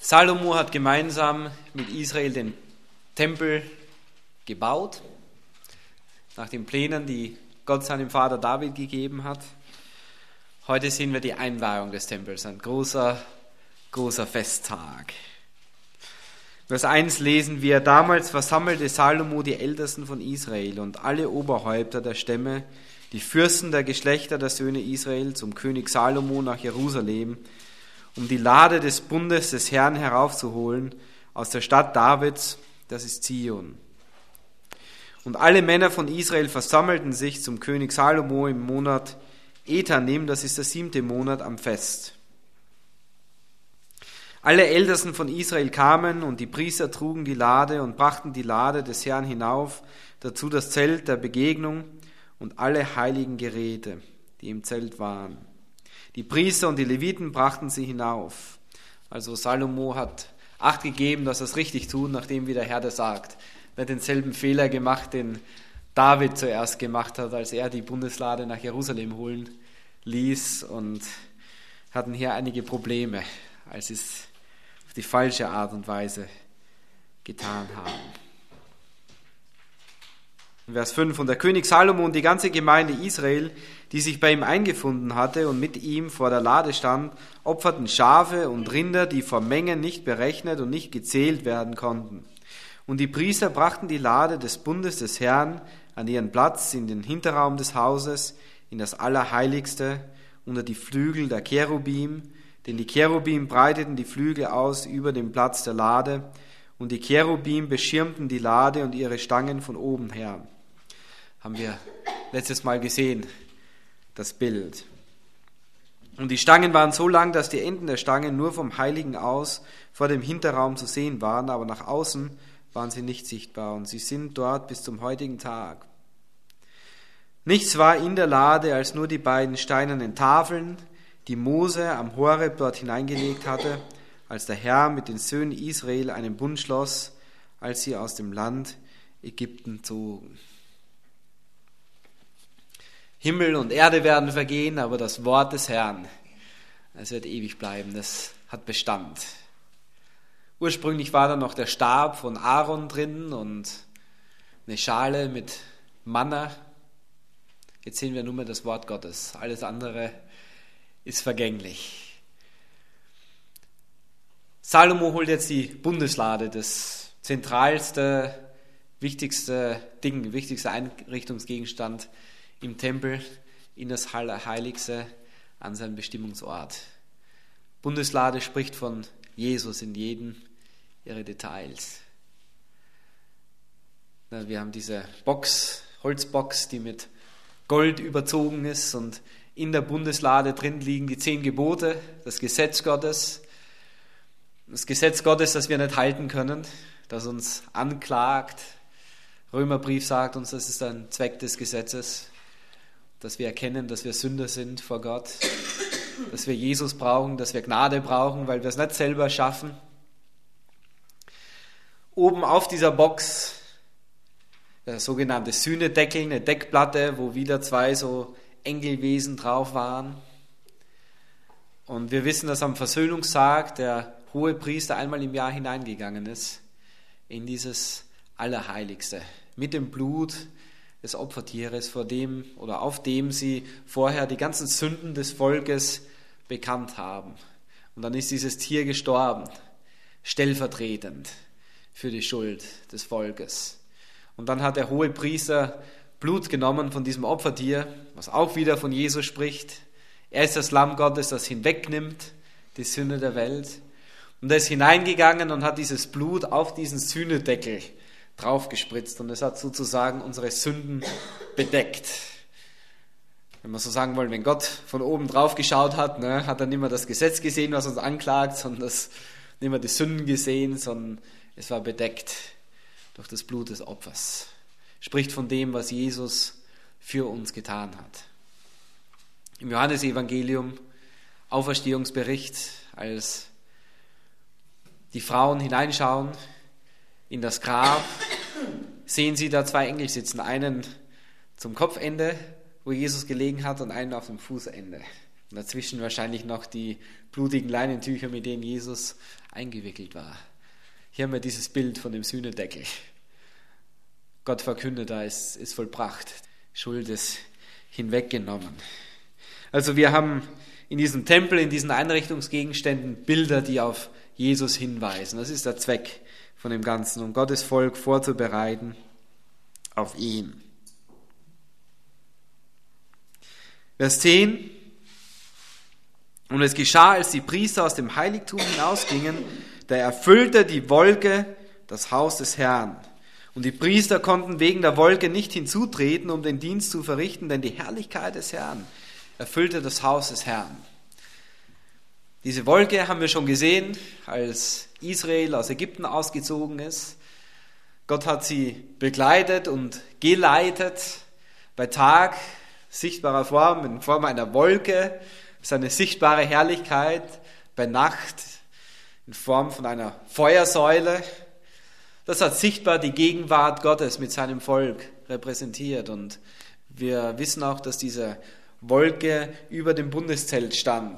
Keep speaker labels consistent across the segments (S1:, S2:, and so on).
S1: Salomo hat gemeinsam mit Israel den Tempel gebaut, nach den Plänen, die Gott seinem Vater David gegeben hat. Heute sehen wir die Einweihung des Tempels, ein großer Festtag. Vers 1 lesen wir: Damals versammelte Salomo die Ältesten von Israel und alle Oberhäupter der Stämme, die Fürsten der Geschlechter der Söhne Israel, zum König Salomo nach Jerusalem, um die Lade des Bundes des Herrn heraufzuholen aus der Stadt Davids, das ist Zion. Und alle Männer von Israel versammelten sich zum König Salomo im Monat Etanim, das ist der 7. Monat, am Fest. Alle Ältesten von Israel kamen und die Priester trugen die Lade und brachten die Lade des Herrn hinauf, dazu das Zelt der Begegnung und alle heiligen Geräte, die im Zelt waren. Die Priester und die Leviten brachten sie hinauf. Also Salomo hat Acht gegeben, dass er es richtig tut, nachdem wie der Herr das sagt. Er hat denselben Fehler gemacht, den David zuerst gemacht hat, als er die Bundeslade nach Jerusalem holen ließ, und hatten hier einige Probleme, als sie es auf die falsche Art und Weise getan haben. Vers 5: Und der König Salomo und die ganze Gemeinde Israel, die sich bei ihm eingefunden hatte und mit ihm vor der Lade stand, opferten Schafe und Rinder, die vor Mengen nicht berechnet und nicht gezählt werden konnten. Und die Priester brachten die Lade des Bundes des Herrn an ihren Platz in den Hinterraum des Hauses, in das Allerheiligste, unter die Flügel der Cherubim, denn die Cherubim breiteten die Flügel aus über den Platz der Lade, und die Cherubim beschirmten die Lade und ihre Stangen von oben her. Haben wir letztes Mal gesehen, das Bild. Und die Stangen waren so lang, dass die Enden der Stangen nur vom Heiligen aus vor dem Hinterraum zu sehen waren, aber nach außen waren sie nicht sichtbar, und sie sind dort bis zum heutigen Tag. Nichts war in der Lade als nur die beiden steinernen Tafeln, die Mose am Horeb dort hineingelegt hatte, als der Herr mit den Söhnen Israel einen Bund schloss, als sie aus dem Land Ägypten zogen. Himmel und Erde werden vergehen, aber das Wort des Herrn, es wird ewig bleiben, das hat Bestand. Ursprünglich war da noch der Stab von Aaron drin und eine Schale mit Manna. Jetzt sehen wir nur mehr das Wort Gottes. Alles andere ist vergänglich. Salomo holt jetzt die Bundeslade, das zentralste, wichtigste Ding, wichtigster Einrichtungsgegenstand im Tempel, in das Allerheiligste, an seinen Bestimmungsort. Bundeslade spricht von Jesus in jedem ihrer Details. Wir haben diese Box, Holzbox, die mit Gold überzogen ist, und in der Bundeslade drin liegen die 10 Gebote, das Gesetz Gottes. Das Gesetz Gottes, das wir nicht halten können, das uns anklagt. Römerbrief sagt uns, das ist ein Zweck des Gesetzes, dass wir erkennen, dass wir Sünder sind vor Gott, dass wir Jesus brauchen, dass wir Gnade brauchen, weil wir es nicht selber schaffen. Oben auf dieser Box der sogenannte Sühnedeckel, eine Deckplatte, wo wieder 2 so Engelwesen drauf waren. Und wir wissen, dass am Versöhnungstag der Hohepriester einmal im Jahr hineingegangen ist in dieses Allerheiligste mit dem Blut des Opfertieres, vor dem oder auf dem sie vorher die ganzen Sünden des Volkes bekannt haben. Und dann ist dieses Tier gestorben, stellvertretend für die Schuld des Volkes. Und dann hat der Hohepriester Blut genommen von diesem Opfertier, was auch wieder von Jesus spricht. Er ist das Lamm Gottes, das hinwegnimmt die Sünde der Welt. Und er ist hineingegangen und hat dieses Blut auf diesen Sühnedeckel draufgespritzt. Und es hat sozusagen unsere Sünden bedeckt. Wenn wir so sagen wollen, wenn Gott von oben drauf geschaut hat, hat er nicht mehr das Gesetz gesehen, was uns anklagt, sondern nicht mehr die Sünden gesehen, sondern es war bedeckt durch das Blut des Opfers. Spricht von dem, was Jesus für uns getan hat. Im Johannesevangelium, Auferstehungsbericht, als die Frauen hineinschauen in das Grab, sehen sie da 2 Engel sitzen. Einen zum Kopfende, wo Jesus gelegen hat, und einen auf dem Fußende. Und Und dazwischen wahrscheinlich noch die blutigen Leinentücher, mit denen Jesus eingewickelt war. Hier haben wir dieses Bild von dem Sühnedeckel. Gott verkündet, da ist vollbracht. Schuld ist hinweggenommen. Also wir haben in diesem Tempel, in diesen Einrichtungsgegenständen Bilder, die auf Jesus hinweisen. Das ist der Zweck von dem Ganzen, um Gottes Volk vorzubereiten auf ihn. Vers 10. Und es geschah, als die Priester aus dem Heiligtum hinausgingen, da erfüllte die Wolke das Haus des Herrn. Und die Priester konnten wegen der Wolke nicht hinzutreten, um den Dienst zu verrichten, denn die Herrlichkeit des Herrn erfüllte das Haus des Herrn. Diese Wolke haben wir schon gesehen, als Israel aus Ägypten ausgezogen ist. Gott hat sie begleitet und geleitet, bei Tag sichtbarer Form, in Form einer Wolke, seine sichtbare Herrlichkeit, bei Nacht in Form von einer Feuersäule. Das hat sichtbar die Gegenwart Gottes mit seinem Volk repräsentiert. Und wir wissen auch, dass diese Wolke über dem Bundeszelt stand,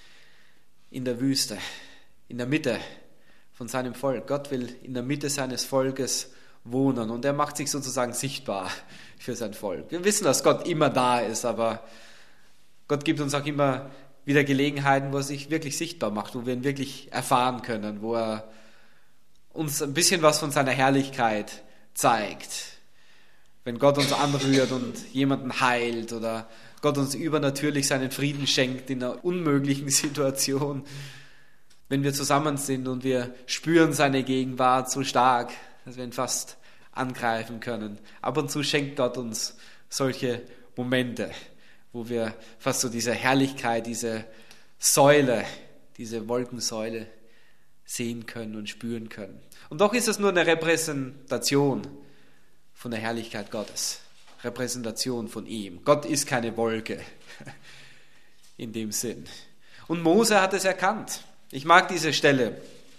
S1: in der Wüste, in der Mitte von seinem Volk. Gott will in der Mitte seines Volkes wohnen und er macht sich sozusagen sichtbar für sein Volk. Wir wissen, dass Gott immer da ist, aber Gott gibt uns auch immer wieder Gelegenheiten, wo er sich wirklich sichtbar macht, wo wir ihn wirklich erfahren können, wo er uns ein bisschen was von seiner Herrlichkeit zeigt. Wenn Gott uns anrührt und jemanden heilt oder Gott uns übernatürlich seinen Frieden schenkt in einer unmöglichen Situation. Wenn wir zusammen sind und wir spüren seine Gegenwart so stark, dass wir ihn fast angreifen können. Ab und zu schenkt Gott uns solche Momente, wo wir fast so diese Herrlichkeit, diese Säule, diese Wolkensäule sehen können und spüren können. Und doch ist es nur eine Repräsentation von der Herrlichkeit Gottes. Repräsentation von ihm. Gott ist keine Wolke in dem Sinn. Und Mose hat es erkannt. Ich mag diese Stelle.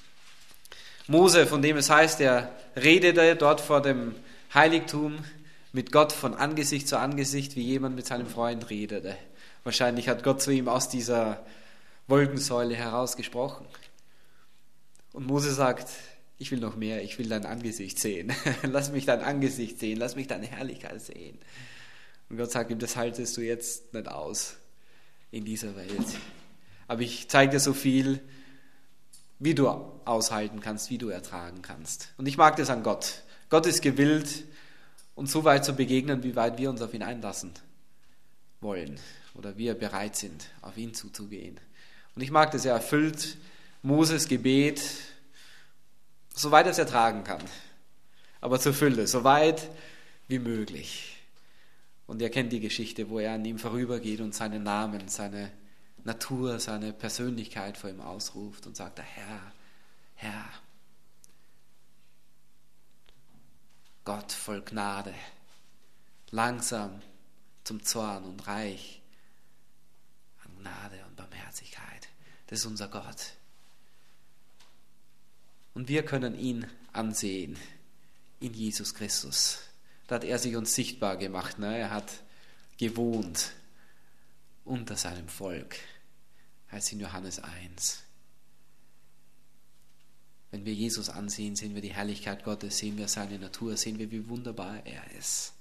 S1: Mose, von dem es heißt, er redete dort vor dem Heiligtum mit Gott von Angesicht zu Angesicht, wie jemand mit seinem Freund redete. Wahrscheinlich hat Gott zu ihm aus dieser Wolkensäule heraus gesprochen. Und Mose sagt, ich will noch mehr, ich will dein Angesicht sehen. Lass mich dein Angesicht sehen, lass mich deine Herrlichkeit sehen. Und Gott sagt ihm, das haltest du jetzt nicht aus in dieser Welt. Aber ich zeige dir so viel, wie du aushalten kannst, wie du ertragen kannst. Und ich mag das an Gott. Gott ist gewillt, uns so weit zu begegnen, wie weit wir uns auf ihn einlassen wollen oder wir bereit sind, auf ihn zuzugehen. Und ich mag das, er erfüllt Moses Gebet, soweit er es ertragen kann, aber zur Fülle, so weit wie möglich. Und ihr kennt die Geschichte, wo er an ihm vorübergeht und seinen Namen, seine Natur, seine Persönlichkeit vor ihm ausruft und sagt, der Herr, Herr, Gott voll Gnade, langsam zum Zorn und reich an Gnade und Barmherzigkeit. Das ist unser Gott. Und wir können ihn ansehen in Jesus Christus. Da hat er sich uns sichtbar gemacht. Ne? Er hat gewohnt unter seinem Volk. Heißt in Johannes 1. Wenn wir Jesus ansehen, sehen wir die Herrlichkeit Gottes, sehen wir seine Natur, sehen wir, wie wunderbar er ist.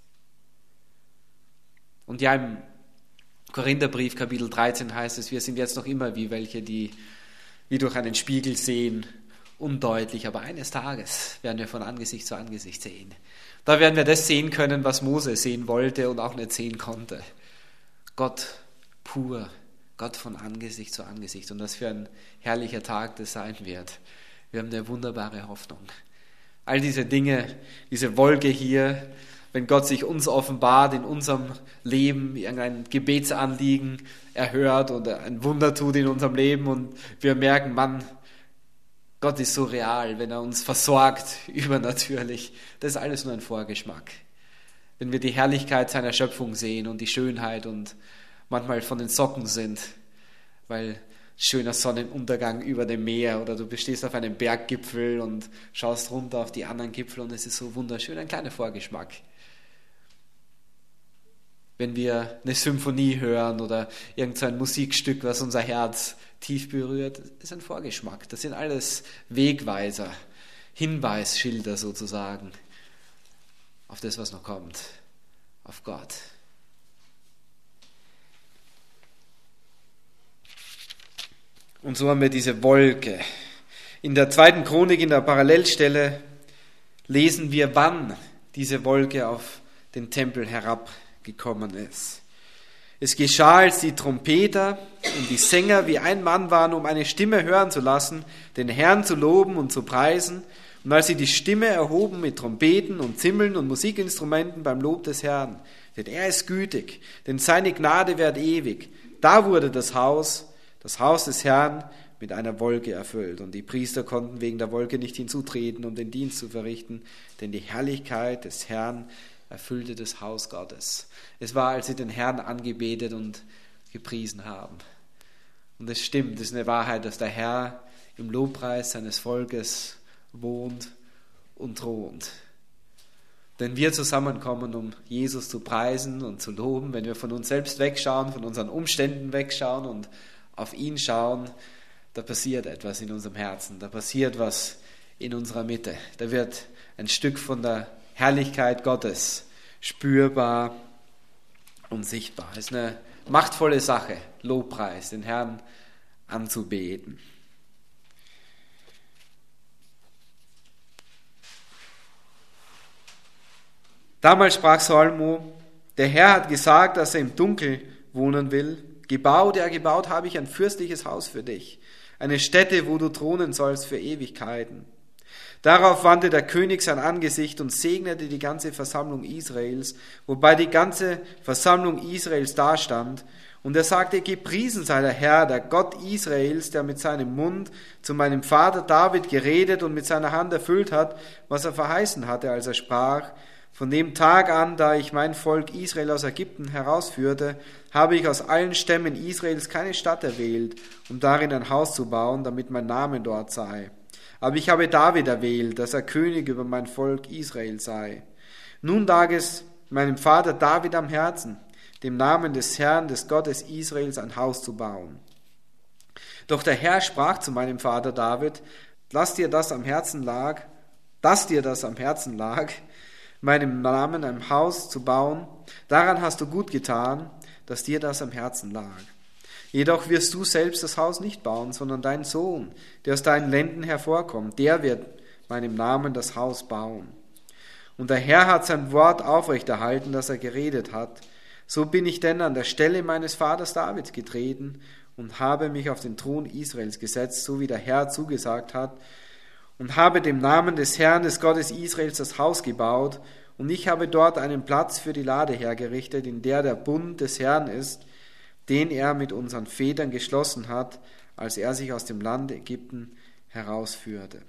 S1: Und ja, im Korintherbrief Kapitel 13 heißt es, wir sind jetzt noch immer wie welche, die wie durch einen Spiegel sehen, undeutlich, aber eines Tages werden wir von Angesicht zu Angesicht sehen. Da werden wir das sehen können, was Mose sehen wollte und auch nicht sehen konnte. Gott pur, Gott von Angesicht zu Angesicht. Und was für ein herrlicher Tag das sein wird. Wir haben eine wunderbare Hoffnung. All diese Dinge, diese Wolke hier, wenn Gott sich uns offenbart in unserem Leben, irgendein Gebetsanliegen erhört oder ein Wunder tut in unserem Leben und wir merken, Mann, Gott ist so real, wenn er uns versorgt, übernatürlich. Das ist alles nur ein Vorgeschmack. Wenn wir die Herrlichkeit seiner Schöpfung sehen und die Schönheit und manchmal von den Socken sind, weil schöner Sonnenuntergang über dem Meer oder du stehst auf einem Berggipfel und schaust runter auf die anderen Gipfel und es ist so wunderschön, ein kleiner Vorgeschmack. wenn wir eine Symphonie hören oder irgend so ein Musikstück, was unser Herz tief berührt. Das ist ein Vorgeschmack. Das sind alles Wegweiser, Hinweisschilder sozusagen auf das, was noch kommt, auf Gott. Und so haben wir diese Wolke. In der 2. Chronik, in der Parallelstelle, lesen wir, wann diese Wolke auf den Tempel herabgekommen ist. Es geschah, als die Trompeter und die Sänger wie ein Mann waren, um eine Stimme hören zu lassen, den Herrn zu loben und zu preisen. Und als sie die Stimme erhoben mit Trompeten und Zimmeln und Musikinstrumenten beim Lob des Herrn, denn er ist gütig, denn seine Gnade währt ewig, da wurde das Haus des Herrn, mit einer Wolke erfüllt. Und die Priester konnten wegen der Wolke nicht hinzutreten, um den Dienst zu verrichten, denn die Herrlichkeit des Herrn erfüllte das Haus Gottes. Es war, als sie den Herrn angebetet und gepriesen haben. Und es stimmt, es ist eine Wahrheit, dass der Herr im Lobpreis seines Volkes wohnt und thront. Wenn wir zusammenkommen, um Jesus zu preisen und zu loben, wenn wir von uns selbst wegschauen, von unseren Umständen wegschauen und auf ihn schauen, da passiert etwas in unserem Herzen, da passiert was in unserer Mitte. Da wird ein Stück von der Herrlichkeit Gottes spürbar und sichtbar. Es ist eine machtvolle Sache, Lobpreis, den Herrn anzubeten. Damals sprach Salomo, der Herr hat gesagt, dass er im Dunkel wohnen will. Gebaut habe ich ein fürstliches Haus für dich, eine Stätte, wo du thronen sollst für Ewigkeiten. Darauf wandte der König sein Angesicht und segnete die ganze Versammlung Israels, wobei die ganze Versammlung Israels dastand. Und er sagte, gepriesen sei der Herr, der Gott Israels, der mit seinem Mund zu meinem Vater David geredet und mit seiner Hand erfüllt hat, was er verheißen hatte, als er sprach, von dem Tag an, da ich mein Volk Israel aus Ägypten herausführte, habe ich aus allen Stämmen Israels keine Stadt erwählt, um darin ein Haus zu bauen, damit mein Name dort sei. Aber ich habe David erwählt, dass er König über mein Volk Israel sei. Nun lag es meinem Vater David am Herzen, dem Namen des Herrn, des Gottes Israels, ein Haus zu bauen. Doch der Herr sprach zu meinem Vater David, dass dir das am Herzen lag, meinem Namen ein Haus zu bauen, daran hast du gut getan, dass dir das am Herzen lag. Jedoch wirst du selbst das Haus nicht bauen, sondern dein Sohn, der aus deinen Lenden hervorkommt, der wird meinem Namen das Haus bauen. Und der Herr hat sein Wort aufrechterhalten, das er geredet hat. So bin ich denn an der Stelle meines Vaters David getreten und habe mich auf den Thron Israels gesetzt, so wie der Herr zugesagt hat, und habe dem Namen des Herrn, des Gottes Israels, das Haus gebaut, und ich habe dort einen Platz für die Lade hergerichtet, in der Bund des Herrn ist, den er mit unseren Vätern geschlossen hat, als er sich aus dem Land Ägypten herausführte.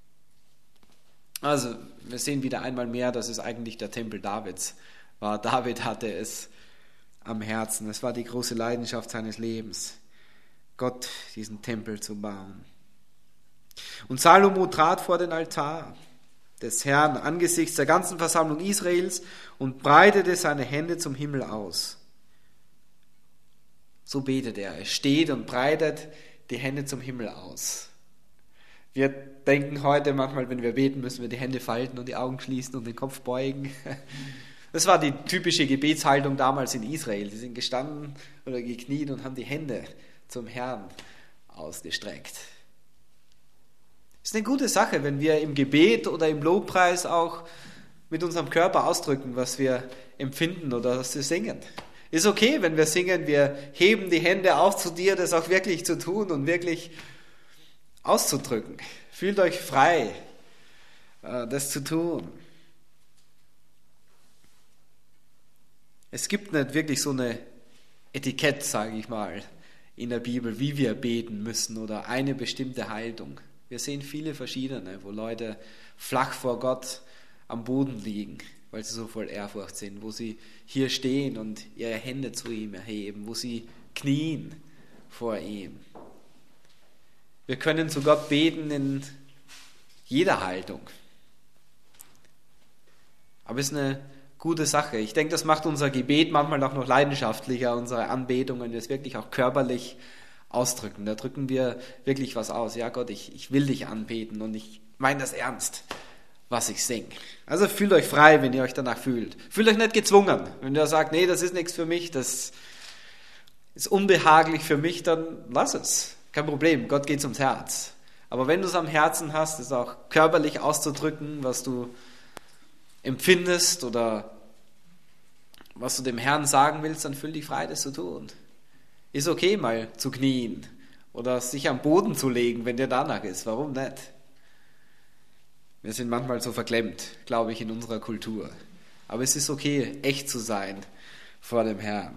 S1: Also, wir sehen wieder einmal mehr, dass es eigentlich der Tempel Davids war. David hatte es am Herzen. Es war die große Leidenschaft seines Lebens, Gott diesen Tempel zu bauen. Und Salomo trat vor den Altar des Herrn angesichts der ganzen Versammlung Israels und breitete seine Hände zum Himmel aus. So betet er. Er steht und breitet die Hände zum Himmel aus. Wir denken heute manchmal, wenn wir beten, müssen wir die Hände falten und die Augen schließen und den Kopf beugen. Das war die typische Gebetshaltung damals in Israel. Die sind gestanden oder gekniet und haben die Hände zum Herrn ausgestreckt. Es ist eine gute Sache, wenn wir im Gebet oder im Lobpreis auch mit unserem Körper ausdrücken, was wir empfinden oder was wir singen. Ist okay, wenn wir singen, wir heben die Hände auf zu dir, das auch wirklich zu tun und wirklich auszudrücken. Fühlt euch frei, das zu tun. Es gibt nicht wirklich so eine Etikett, sage ich mal, in der Bibel, wie wir beten müssen oder eine bestimmte Haltung. Wir sehen viele verschiedene, wo Leute flach vor Gott am Boden liegen, weil sie so voll Ehrfurcht sind, wo sie hier stehen und ihre Hände zu ihm erheben, wo sie knien vor ihm. Wir können zu Gott beten in jeder Haltung. Aber es ist eine gute Sache. Ich denke, das macht unser Gebet manchmal auch noch leidenschaftlicher, unsere Anbetung, wenn wir es wirklich auch körperlich ausdrücken. Da drücken wir wirklich was aus. Ja Gott, ich will dich anbeten und ich meine das ernst, was ich singe. Also fühlt euch frei, wenn ihr euch danach fühlt. Fühlt euch nicht gezwungen. Wenn ihr sagt, nee, das ist nichts für mich, das ist unbehaglich für mich, dann lass es. Kein Problem, Gott geht's ums Herz. Aber wenn du es am Herzen hast, es auch körperlich auszudrücken, was du empfindest oder was du dem Herrn sagen willst, dann fühl dich frei, das zu tun. Ist okay, mal zu knien oder sich am Boden zu legen, wenn dir danach ist. Warum nicht? Wir sind manchmal so verklemmt, glaube ich, in unserer Kultur. Aber es ist okay, echt zu sein vor dem Herrn.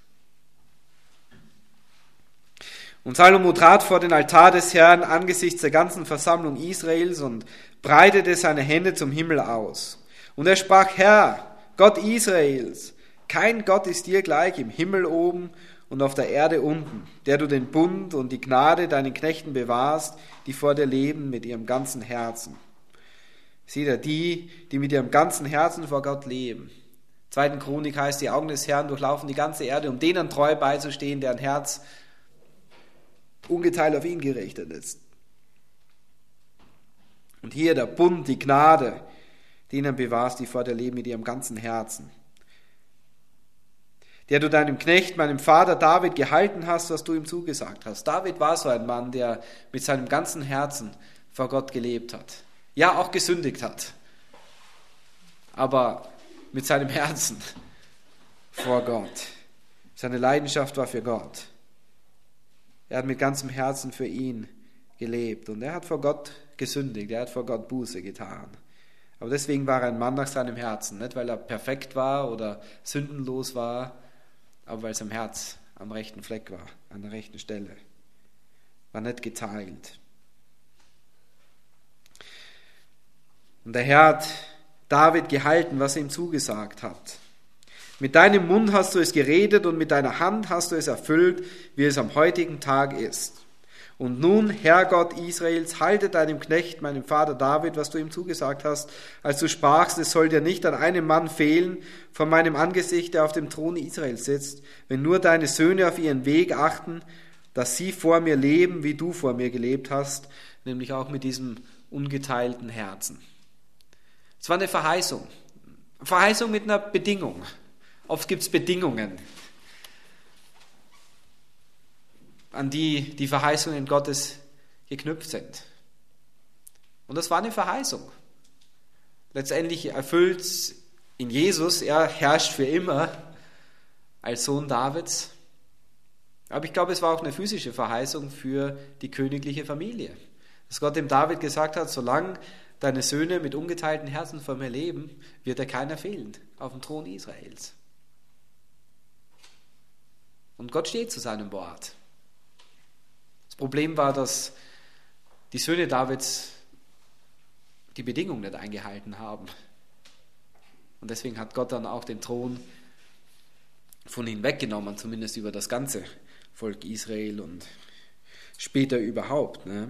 S1: Und Salomo trat vor den Altar des Herrn angesichts der ganzen Versammlung Israels und breitete seine Hände zum Himmel aus. Und er sprach, Herr, Gott Israels, kein Gott ist dir gleich im Himmel oben und auf der Erde unten, der du den Bund und die Gnade deinen Knechten bewahrst, die vor dir leben mit ihrem ganzen Herzen. Seht ihr, die mit ihrem ganzen Herzen vor Gott leben. 2. Chronik heißt, die Augen des Herrn durchlaufen die ganze Erde, um denen treu beizustehen, deren Herz ungeteilt auf ihn gerichtet ist. Und hier der Bund, die Gnade, denen bewahrst, die vor dir leben mit ihrem ganzen Herzen. Der du deinem Knecht, meinem Vater David, gehalten hast, was du ihm zugesagt hast. David war so ein Mann, der mit seinem ganzen Herzen vor Gott gelebt hat. Ja, auch gesündigt hat. Aber mit seinem Herzen vor Gott. Seine Leidenschaft war für Gott. Er hat mit ganzem Herzen für ihn gelebt und er hat vor Gott gesündigt, er hat vor Gott Buße getan. Aber deswegen war er ein Mann nach seinem Herzen, nicht weil er perfekt war oder sündenlos war, aber weil sein Herz am rechten Fleck war, an der rechten Stelle. War nicht geteilt. Und der Herr hat David gehalten, was er ihm zugesagt hat. Mit deinem Mund hast du es geredet und mit deiner Hand hast du es erfüllt, wie es am heutigen Tag ist. Und nun, Herr Gott Israels, halte deinem Knecht, meinem Vater David, was du ihm zugesagt hast, als du sprachst, es soll dir nicht an einem Mann fehlen von meinem Angesicht, der auf dem Thron Israels sitzt, wenn nur deine Söhne auf ihren Weg achten, dass sie vor mir leben, wie du vor mir gelebt hast, nämlich auch mit diesem ungeteilten Herzen. Es war eine Verheißung. Verheißung mit einer Bedingung. Oft gibt es Bedingungen, an die die Verheißungen Gottes geknüpft sind. Und das war eine Verheißung. Letztendlich erfüllt es in Jesus, er herrscht für immer als Sohn Davids. Aber ich glaube, es war auch eine physische Verheißung für die königliche Familie. Dass Gott dem David gesagt hat, solange deine Söhne mit ungeteilten Herzen vor mir leben, wird dir keiner fehlen auf dem Thron Israels. Und Gott steht zu seinem Wort. Das Problem war, dass die Söhne Davids die Bedingungen nicht eingehalten haben. Und deswegen hat Gott dann auch den Thron von ihnen weggenommen, zumindest über das ganze Volk Israel und später überhaupt. Ne?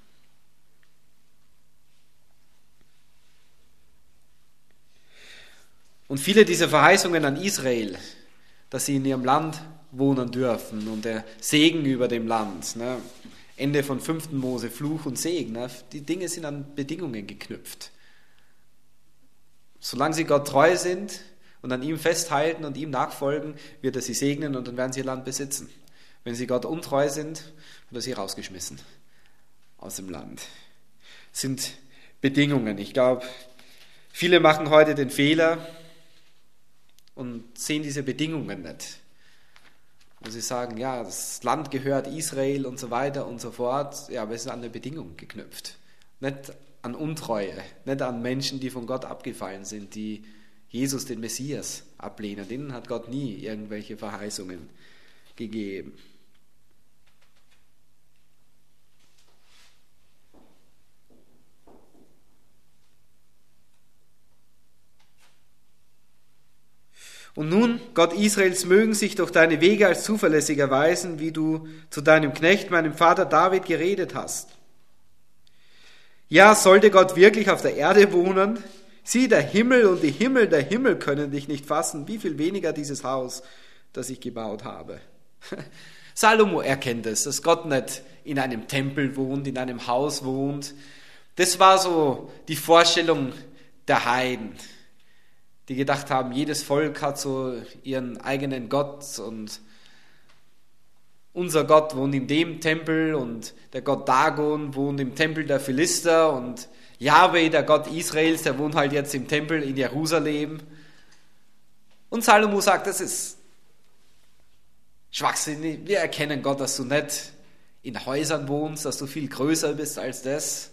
S1: Und viele dieser Verheißungen an Israel, dass sie in ihrem Land wohnen dürfen und der Segen über dem Land, ne? Ende von 5. Mose, Fluch und Segen, ne? Die Dinge sind an Bedingungen geknüpft. Solange sie Gott treu sind und an ihm festhalten und ihm nachfolgen, wird er sie segnen und dann werden sie ihr Land besitzen. Wenn sie Gott untreu sind, wird er sie rausgeschmissen aus dem Land. Das sind Bedingungen. Ich glaube, viele machen heute den Fehler und sehen diese Bedingungen nicht. Wo sie sagen, ja, das Land gehört Israel und so weiter und so fort. Ja, aber es ist an eine Bedingung geknüpft. Nicht an Untreue, nicht an Menschen, die von Gott abgefallen sind, die Jesus, den Messias, ablehnen. Denen hat Gott nie irgendwelche Verheißungen gegeben. Und nun, Gott Israels, mögen sich doch deine Wege als zuverlässig erweisen, wie du zu deinem Knecht, meinem Vater David, geredet hast. Ja, sollte Gott wirklich auf der Erde wohnen? Sieh, der Himmel und die Himmel der Himmel können dich nicht fassen, wie viel weniger dieses Haus, das ich gebaut habe. Salomo erkennt es, dass Gott nicht in einem Tempel wohnt, in einem Haus wohnt. Das war so die Vorstellung der Heiden, die gedacht haben, jedes Volk hat so ihren eigenen Gott und unser Gott wohnt in dem Tempel und der Gott Dagon wohnt im Tempel der Philister und Jahwe, der Gott Israels, der wohnt halt jetzt im Tempel in Jerusalem. Und Salomo sagt, das ist Schwachsinn. Wir erkennen Gott, dass du nicht in Häusern wohnst, dass du viel größer bist als das.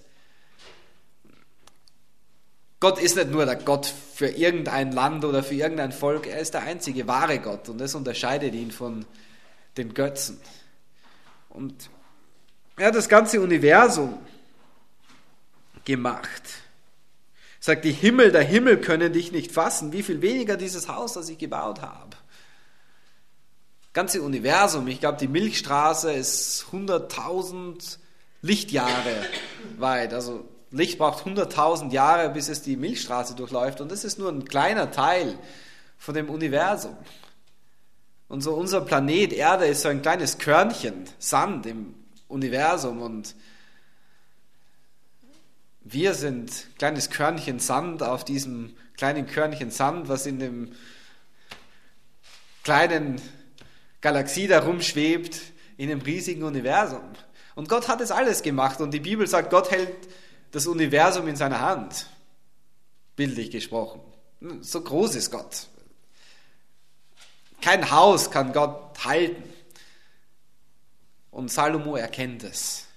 S1: Gott ist nicht nur der Gott für irgendein Land oder für irgendein Volk, er ist der einzige wahre Gott und das unterscheidet ihn von den Götzen. Und er hat das ganze Universum gemacht. Er sagt, die Himmel der Himmel können dich nicht fassen, wie viel weniger dieses Haus, das ich gebaut habe. Das ganze Universum, ich glaube, die Milchstraße ist 100.000 Lichtjahre weit, also Licht braucht 100.000 Jahre, bis es die Milchstraße durchläuft und das ist nur ein kleiner Teil von dem Universum. Und so unser Planet Erde ist so ein kleines Körnchen Sand im Universum und wir sind ein kleines Körnchen Sand auf diesem kleinen Körnchen Sand, was in dem kleinen Galaxie da rumschwebt, in dem riesigen Universum. Und Gott hat es alles gemacht und die Bibel sagt, Gott hält das Universum in seiner Hand, bildlich gesprochen. So groß ist Gott. Kein Haus kann Gott halten. Und Salomo erkennt es.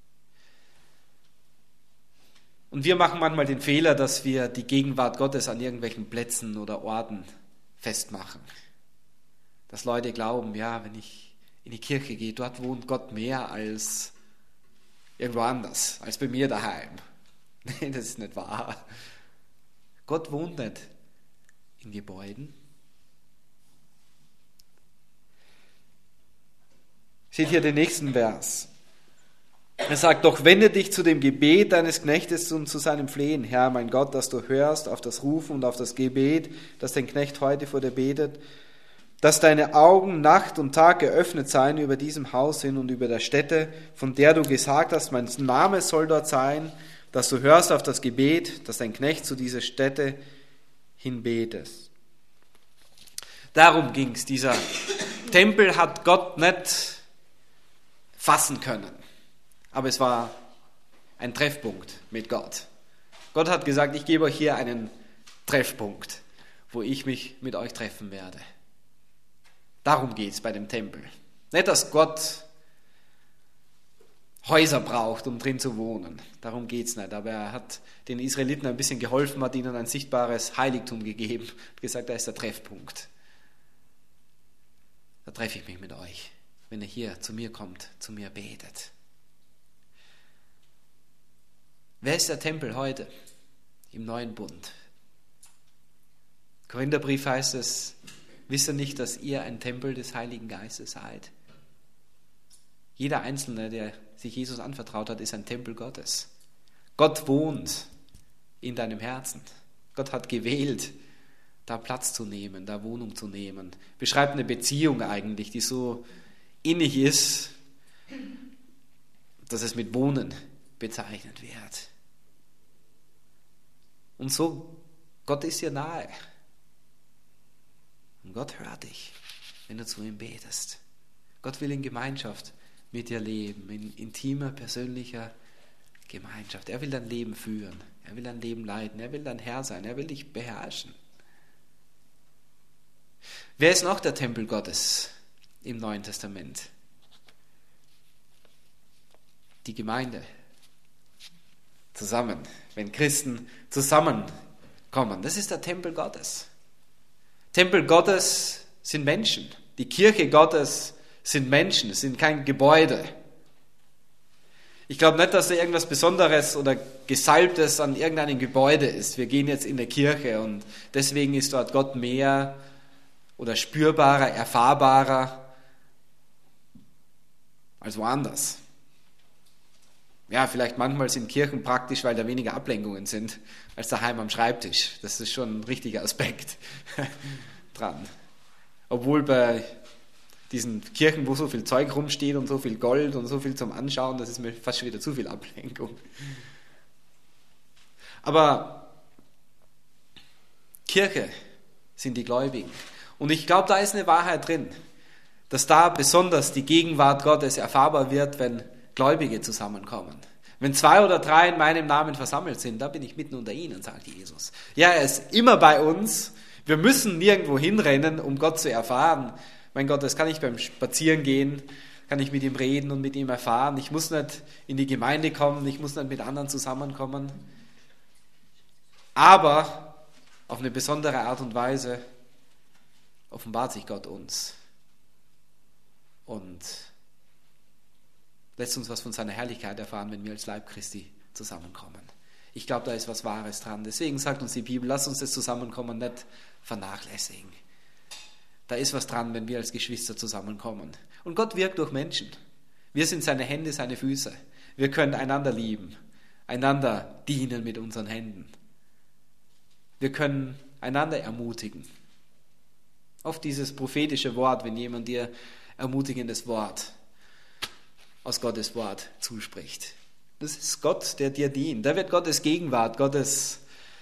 S1: Und wir machen manchmal den Fehler, dass wir die Gegenwart Gottes an irgendwelchen Plätzen oder Orten festmachen. Dass Leute glauben, ja, wenn ich in die Kirche gehe, dort wohnt Gott mehr als irgendwo anders, als bei mir daheim. Nee, das ist nicht wahr. Gott wohnt nicht in Gebäuden. Seht hier den nächsten Vers. Er sagt, doch wende dich zu dem Gebet deines Knechtes und zu seinem Flehen, Herr, mein Gott, dass du hörst auf das Rufen und auf das Gebet, das dein Knecht heute vor dir betet, dass deine Augen Nacht und Tag geöffnet seien über diesem Haus hin und über der Stätte, von der du gesagt hast, mein Name soll dort sein, dass du hörst auf das Gebet, das dein Knecht zu dieser Stätte hinbetest. Darum ging es. Dieser Tempel hat Gott nicht fassen können. Aber es war ein Treffpunkt mit Gott. Gott hat gesagt, ich gebe euch hier einen Treffpunkt, wo ich mich mit euch treffen werde. Darum geht es bei dem Tempel. Nicht, dass Gott Häuser braucht, um drin zu wohnen. Darum geht es nicht. Aber er hat den Israeliten ein bisschen geholfen, hat ihnen ein sichtbares Heiligtum gegeben und gesagt, da ist der Treffpunkt. Da treffe ich mich mit euch, wenn ihr hier zu mir kommt, zu mir betet. Wer ist der Tempel heute im neuen Bund? Im Korintherbrief heißt es, wisst ihr nicht, dass ihr ein Tempel des Heiligen Geistes seid? Jeder Einzelne, der sich Jesus anvertraut hat, ist ein Tempel Gottes. Gott wohnt in deinem Herzen. Gott hat gewählt, da Platz zu nehmen, da Wohnung zu nehmen. Beschreibt eine Beziehung eigentlich, die so innig ist, dass es mit Wohnen bezeichnet wird. Und so, Gott ist dir nahe. Und Gott hört dich, wenn du zu ihm betest. Gott will in Gemeinschaft mit dir leben, in intimer, persönlicher Gemeinschaft. Er will dein Leben führen, er will dein Leben leiten, er will dein Herr sein, er will dich beherrschen. Wer ist noch der Tempel Gottes im Neuen Testament? Die Gemeinde. Zusammen, wenn Christen zusammenkommen. Das ist der Tempel Gottes. Tempel Gottes sind Menschen. Die Kirche Gottes sind Menschen, es sind kein Gebäude. Ich glaube nicht, dass da irgendwas Besonderes oder Gesalbtes an irgendeinem Gebäude ist. Wir gehen jetzt in eine Kirche und deswegen ist dort Gott mehr oder spürbarer, erfahrbarer als woanders. Ja, vielleicht manchmal sind Kirchen praktisch, weil da weniger Ablenkungen sind, als daheim am Schreibtisch. Das ist schon ein richtiger Aspekt dran. Obwohl bei diesen Kirchen, wo so viel Zeug rumsteht und so viel Gold und so viel zum Anschauen, das ist mir fast schon wieder zu viel Ablenkung. Aber Kirche sind die Gläubigen. Und ich glaube, da ist eine Wahrheit drin, dass da besonders die Gegenwart Gottes erfahrbar wird, wenn Gläubige zusammenkommen. Wenn 2 oder 3 in meinem Namen versammelt sind, da bin ich mitten unter ihnen, sagt Jesus. Ja, er ist immer bei uns. Wir müssen nirgendwo hinrennen, um Gott zu erfahren. Mein Gott, das kann ich beim Spazierengehen, kann ich mit ihm reden und mit ihm erfahren. Ich muss nicht in die Gemeinde kommen, ich muss nicht mit anderen zusammenkommen. Aber auf eine besondere Art und Weise offenbart sich Gott uns und lässt uns was von seiner Herrlichkeit erfahren, wenn wir als Leib Christi zusammenkommen. Ich glaube, da ist was Wahres dran. Deswegen sagt uns die Bibel, lasst uns das Zusammenkommen nicht vernachlässigen. Da ist was dran, wenn wir als Geschwister zusammenkommen. Und Gott wirkt durch Menschen. Wir sind seine Hände, seine Füße. Wir können einander lieben, einander dienen mit unseren Händen. Wir können einander ermutigen. Oft dieses prophetische Wort, wenn jemand dir ermutigendes Wort aus Gottes Wort zuspricht. Das ist Gott, der dir dient. Da wird Gottes Gegenwart, Gottes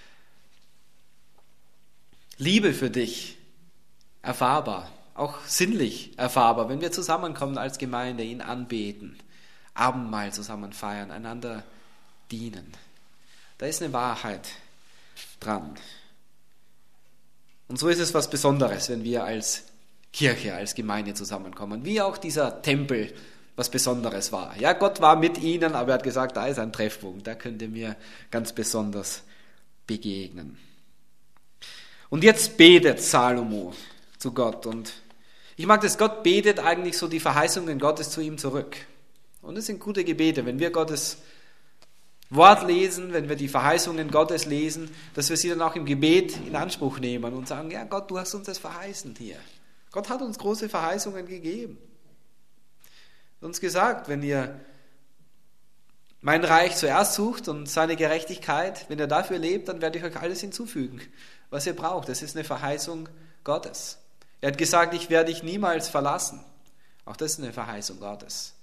S1: Liebe für dich erfahrbar, auch sinnlich erfahrbar, wenn wir zusammenkommen als Gemeinde, ihn anbeten, Abendmahl zusammen feiern, einander dienen. Da ist eine Wahrheit dran. Und so ist es was Besonderes, wenn wir als Kirche, als Gemeinde zusammenkommen, wie auch dieser Tempel was Besonderes war. Ja, Gott war mit ihnen, aber er hat gesagt, da ist ein Treffpunkt, da könnt ihr mir ganz besonders begegnen. Und jetzt betet Salomo zu Gott. Und ich mag das, Gott betet eigentlich so die Verheißungen Gottes zu ihm zurück. Und es sind gute Gebete, wenn wir Gottes Wort lesen, wenn wir die Verheißungen Gottes lesen, dass wir sie dann auch im Gebet in Anspruch nehmen und sagen, ja Gott, du hast uns das verheißen hier. Gott hat uns große Verheißungen gegeben. Er hat uns gesagt, wenn ihr mein Reich zuerst sucht und seine Gerechtigkeit, wenn ihr dafür lebt, dann werde ich euch alles hinzufügen, was ihr braucht. Das ist eine Verheißung Gottes. Er hat gesagt, ich werde dich niemals verlassen. Auch das ist eine Verheißung Gottes.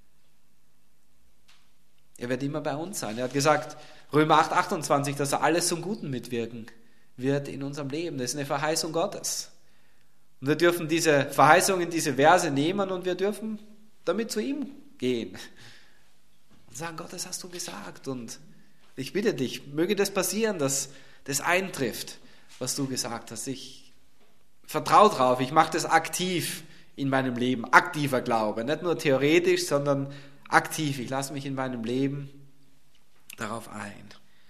S1: Er wird immer bei uns sein. Er hat gesagt, Römer 8,28, dass er alles zum Guten mitwirken wird in unserem Leben. Das ist eine Verheißung Gottes. Und wir dürfen diese Verheißungen, diese Verse nehmen und wir dürfen damit zu ihm gehen. Und sagen, Gott, das hast du gesagt. Und ich bitte dich, möge das passieren, dass das eintrifft, was du gesagt hast. Ich vertraue drauf, ich mache das aktiv in meinem Leben. Aktiver Glaube, nicht nur theoretisch, sondern aktiv. Ich lasse mich in meinem Leben darauf ein.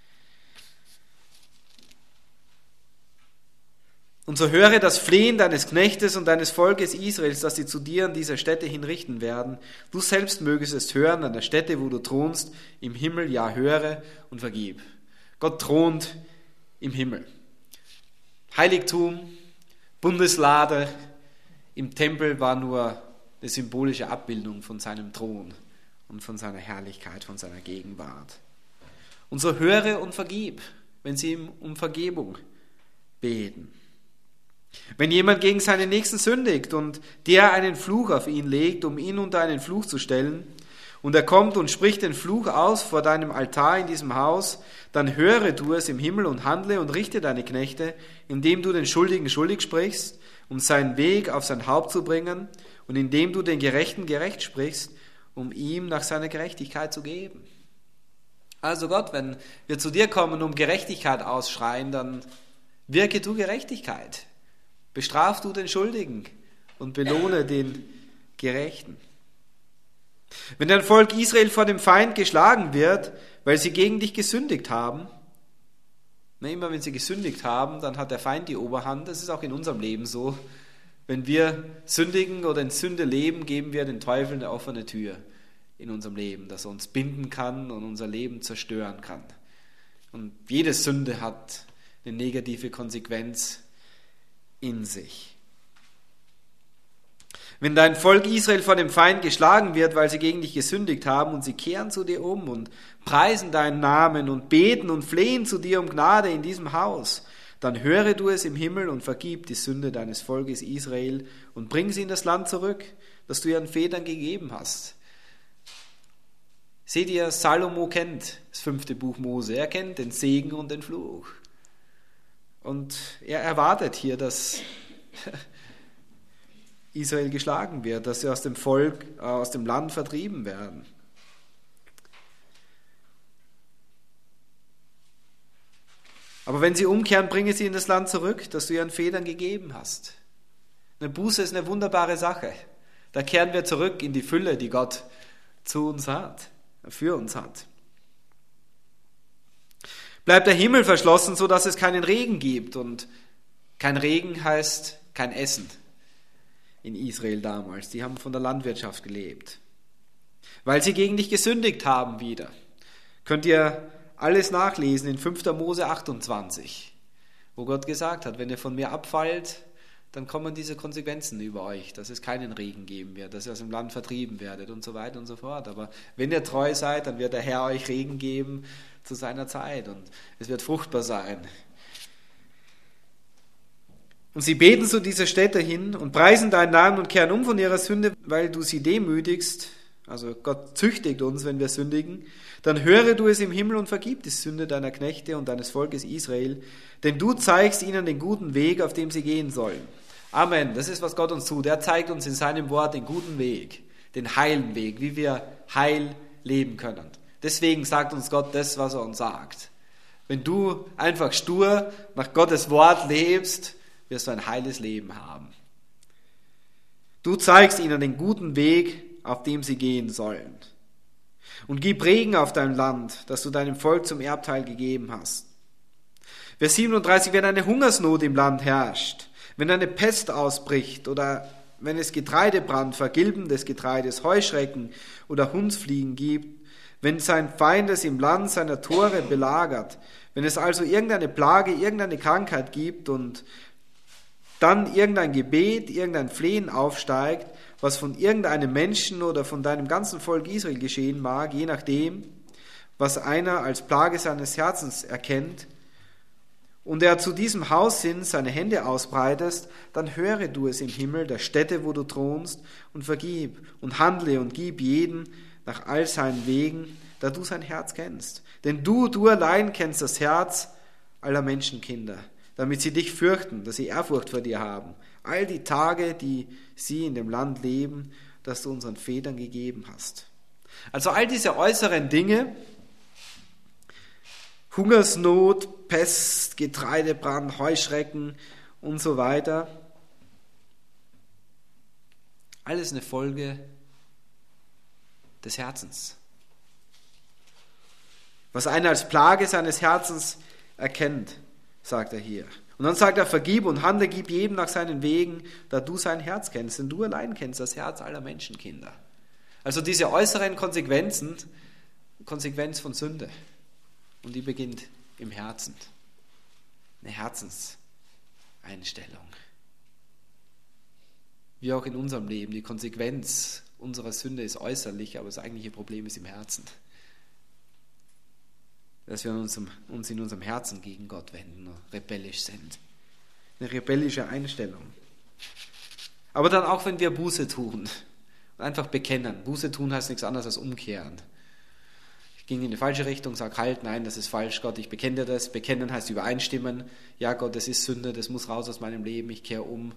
S1: Und so höre das Flehen deines Knechtes und deines Volkes Israels, dass sie zu dir an dieser Stätte hinrichten werden. Du selbst mögest es hören an der Stätte, wo du thronst, im Himmel, ja, höre und vergib. Gott thront im Himmel. Heiligtum, Bundeslade im Tempel war nur eine symbolische Abbildung von seinem Thron und von seiner Herrlichkeit, von seiner Gegenwart. Und so höre und vergib, wenn sie ihm um Vergebung beten. Wenn jemand gegen seinen Nächsten sündigt und der einen Fluch auf ihn legt, um ihn unter einen Fluch zu stellen, und er kommt und spricht den Fluch aus vor deinem Altar in diesem Haus, dann höre du es im Himmel und handle und richte deine Knechte, indem du den Schuldigen schuldig sprichst, um seinen Weg auf sein Haupt zu bringen, und indem du den Gerechten gerecht sprichst, um ihm nach seiner Gerechtigkeit zu geben. Also Gott, wenn wir zu dir kommen, um Gerechtigkeit ausschreien, dann wirke du Gerechtigkeit. Bestraf du den Schuldigen und belohne den Gerechten. Wenn dein Volk Israel vor dem Feind geschlagen wird, weil sie gegen dich gesündigt haben, immer wenn sie gesündigt haben, dann hat der Feind die Oberhand. Das ist auch in unserem Leben so. Wenn wir sündigen oder in Sünde leben, geben wir den Teufel eine offene Tür in unserem Leben, dass er uns binden kann und unser Leben zerstören kann. Und jede Sünde hat eine negative Konsequenz in sich. Wenn dein Volk Israel vor dem Feind geschlagen wird, weil sie gegen dich gesündigt haben und sie kehren zu dir um und preisen deinen Namen und beten und flehen zu dir um Gnade in diesem Haus, dann höre du es im Himmel und vergib die Sünde deines Volkes Israel und bring sie in das Land zurück, das du ihren Vätern gegeben hast. Seht ihr, Salomo kennt das 5. Buch Mose, er kennt den Segen und den Fluch. Und er erwartet hier, dass Israel geschlagen wird, dass sie aus dem Volk, aus dem Land vertrieben werden. Aber wenn sie umkehren, bringe sie in das Land zurück, das du ihren Vätern gegeben hast. Eine Buße ist eine wunderbare Sache. Da kehren wir zurück in die Fülle, die Gott zu uns hat, für uns hat. Bleibt der Himmel verschlossen, so dass es keinen Regen gibt. Und kein Regen heißt kein Essen in Israel damals. Die haben von der Landwirtschaft gelebt. Weil sie gegen dich gesündigt haben wieder. Könnt ihr alles nachlesen in 5. Mose 28, wo Gott gesagt hat, wenn ihr von mir abfallt, dann kommen diese Konsequenzen über euch, dass es keinen Regen geben wird, dass ihr aus dem Land vertrieben werdet und so weiter und so fort. Aber wenn ihr treu seid, dann wird der Herr euch Regen geben zu seiner Zeit und es wird fruchtbar sein. Und sie beten zu dieser Stätte hin und preisen deinen Namen und kehren um von ihrer Sünde, weil du sie demütigst. Also Gott züchtigt uns, wenn wir sündigen. Dann höre du es im Himmel und vergib die Sünde deiner Knechte und deines Volkes Israel, denn du zeigst ihnen den guten Weg, auf dem sie gehen sollen. Amen. Das ist, was Gott uns tut. Er zeigt uns in seinem Wort den guten Weg, den heilen Weg, wie wir heil leben können. Deswegen sagt uns Gott das, was er uns sagt. Wenn du einfach stur nach Gottes Wort lebst, wirst du ein heiles Leben haben. Du zeigst ihnen den guten Weg, auf dem sie gehen sollen. Und gib Regen auf dein Land, das du deinem Volk zum Erbteil gegeben hast. Vers 37, wenn eine Hungersnot im Land herrscht, wenn eine Pest ausbricht oder wenn es Getreidebrand, Vergilben des Getreides, Heuschrecken oder Hundsfliegen gibt, wenn sein Feind es im Land seiner Tore belagert, wenn es also irgendeine Plage, irgendeine Krankheit gibt und dann irgendein Gebet, irgendein Flehen aufsteigt, was von irgendeinem Menschen oder von deinem ganzen Volk Israel geschehen mag, je nachdem, was einer als Plage seines Herzens erkennt, und er zu diesem Haus hin seine Hände ausbreitest, dann höre du es im Himmel, der Stätte, wo du thronst, und vergib und handle und gib jeden nach all seinen Wegen, da du sein Herz kennst. Denn du allein kennst das Herz aller Menschenkinder, damit sie dich fürchten, dass sie Ehrfurcht vor dir haben. All die Tage, die sie in dem Land leben, das du unseren Vätern gegeben hast. Also all diese äußeren Dinge, Hungersnot, Pest, Getreidebrand, Heuschrecken und so weiter, alles eine Folge des Herzens. Was einer als Plage seines Herzens erkennt, sagt er hier. Und dann sagt er, vergib und handle, gib jedem nach seinen Wegen, da du sein Herz kennst, denn du allein kennst das Herz aller Menschenkinder. Also diese äußeren Konsequenzen, Konsequenz von Sünde. Und die beginnt im Herzen. Eine Herzenseinstellung. Wie auch in unserem Leben, die Konsequenz unserer Sünde ist äußerlich, aber das eigentliche Problem ist im Herzen. Dass wir uns in unserem Herzen gegen Gott wenden und rebellisch sind. Eine rebellische Einstellung. Aber dann auch, wenn wir Buße tun und einfach bekennen. Buße tun heißt nichts anderes als umkehren. Ich ging in die falsche Richtung, sag halt, nein, das ist falsch, Gott, ich bekenne dir das. Bekennen heißt übereinstimmen. Ja, Gott, das ist Sünde, das muss raus aus meinem Leben, ich kehre um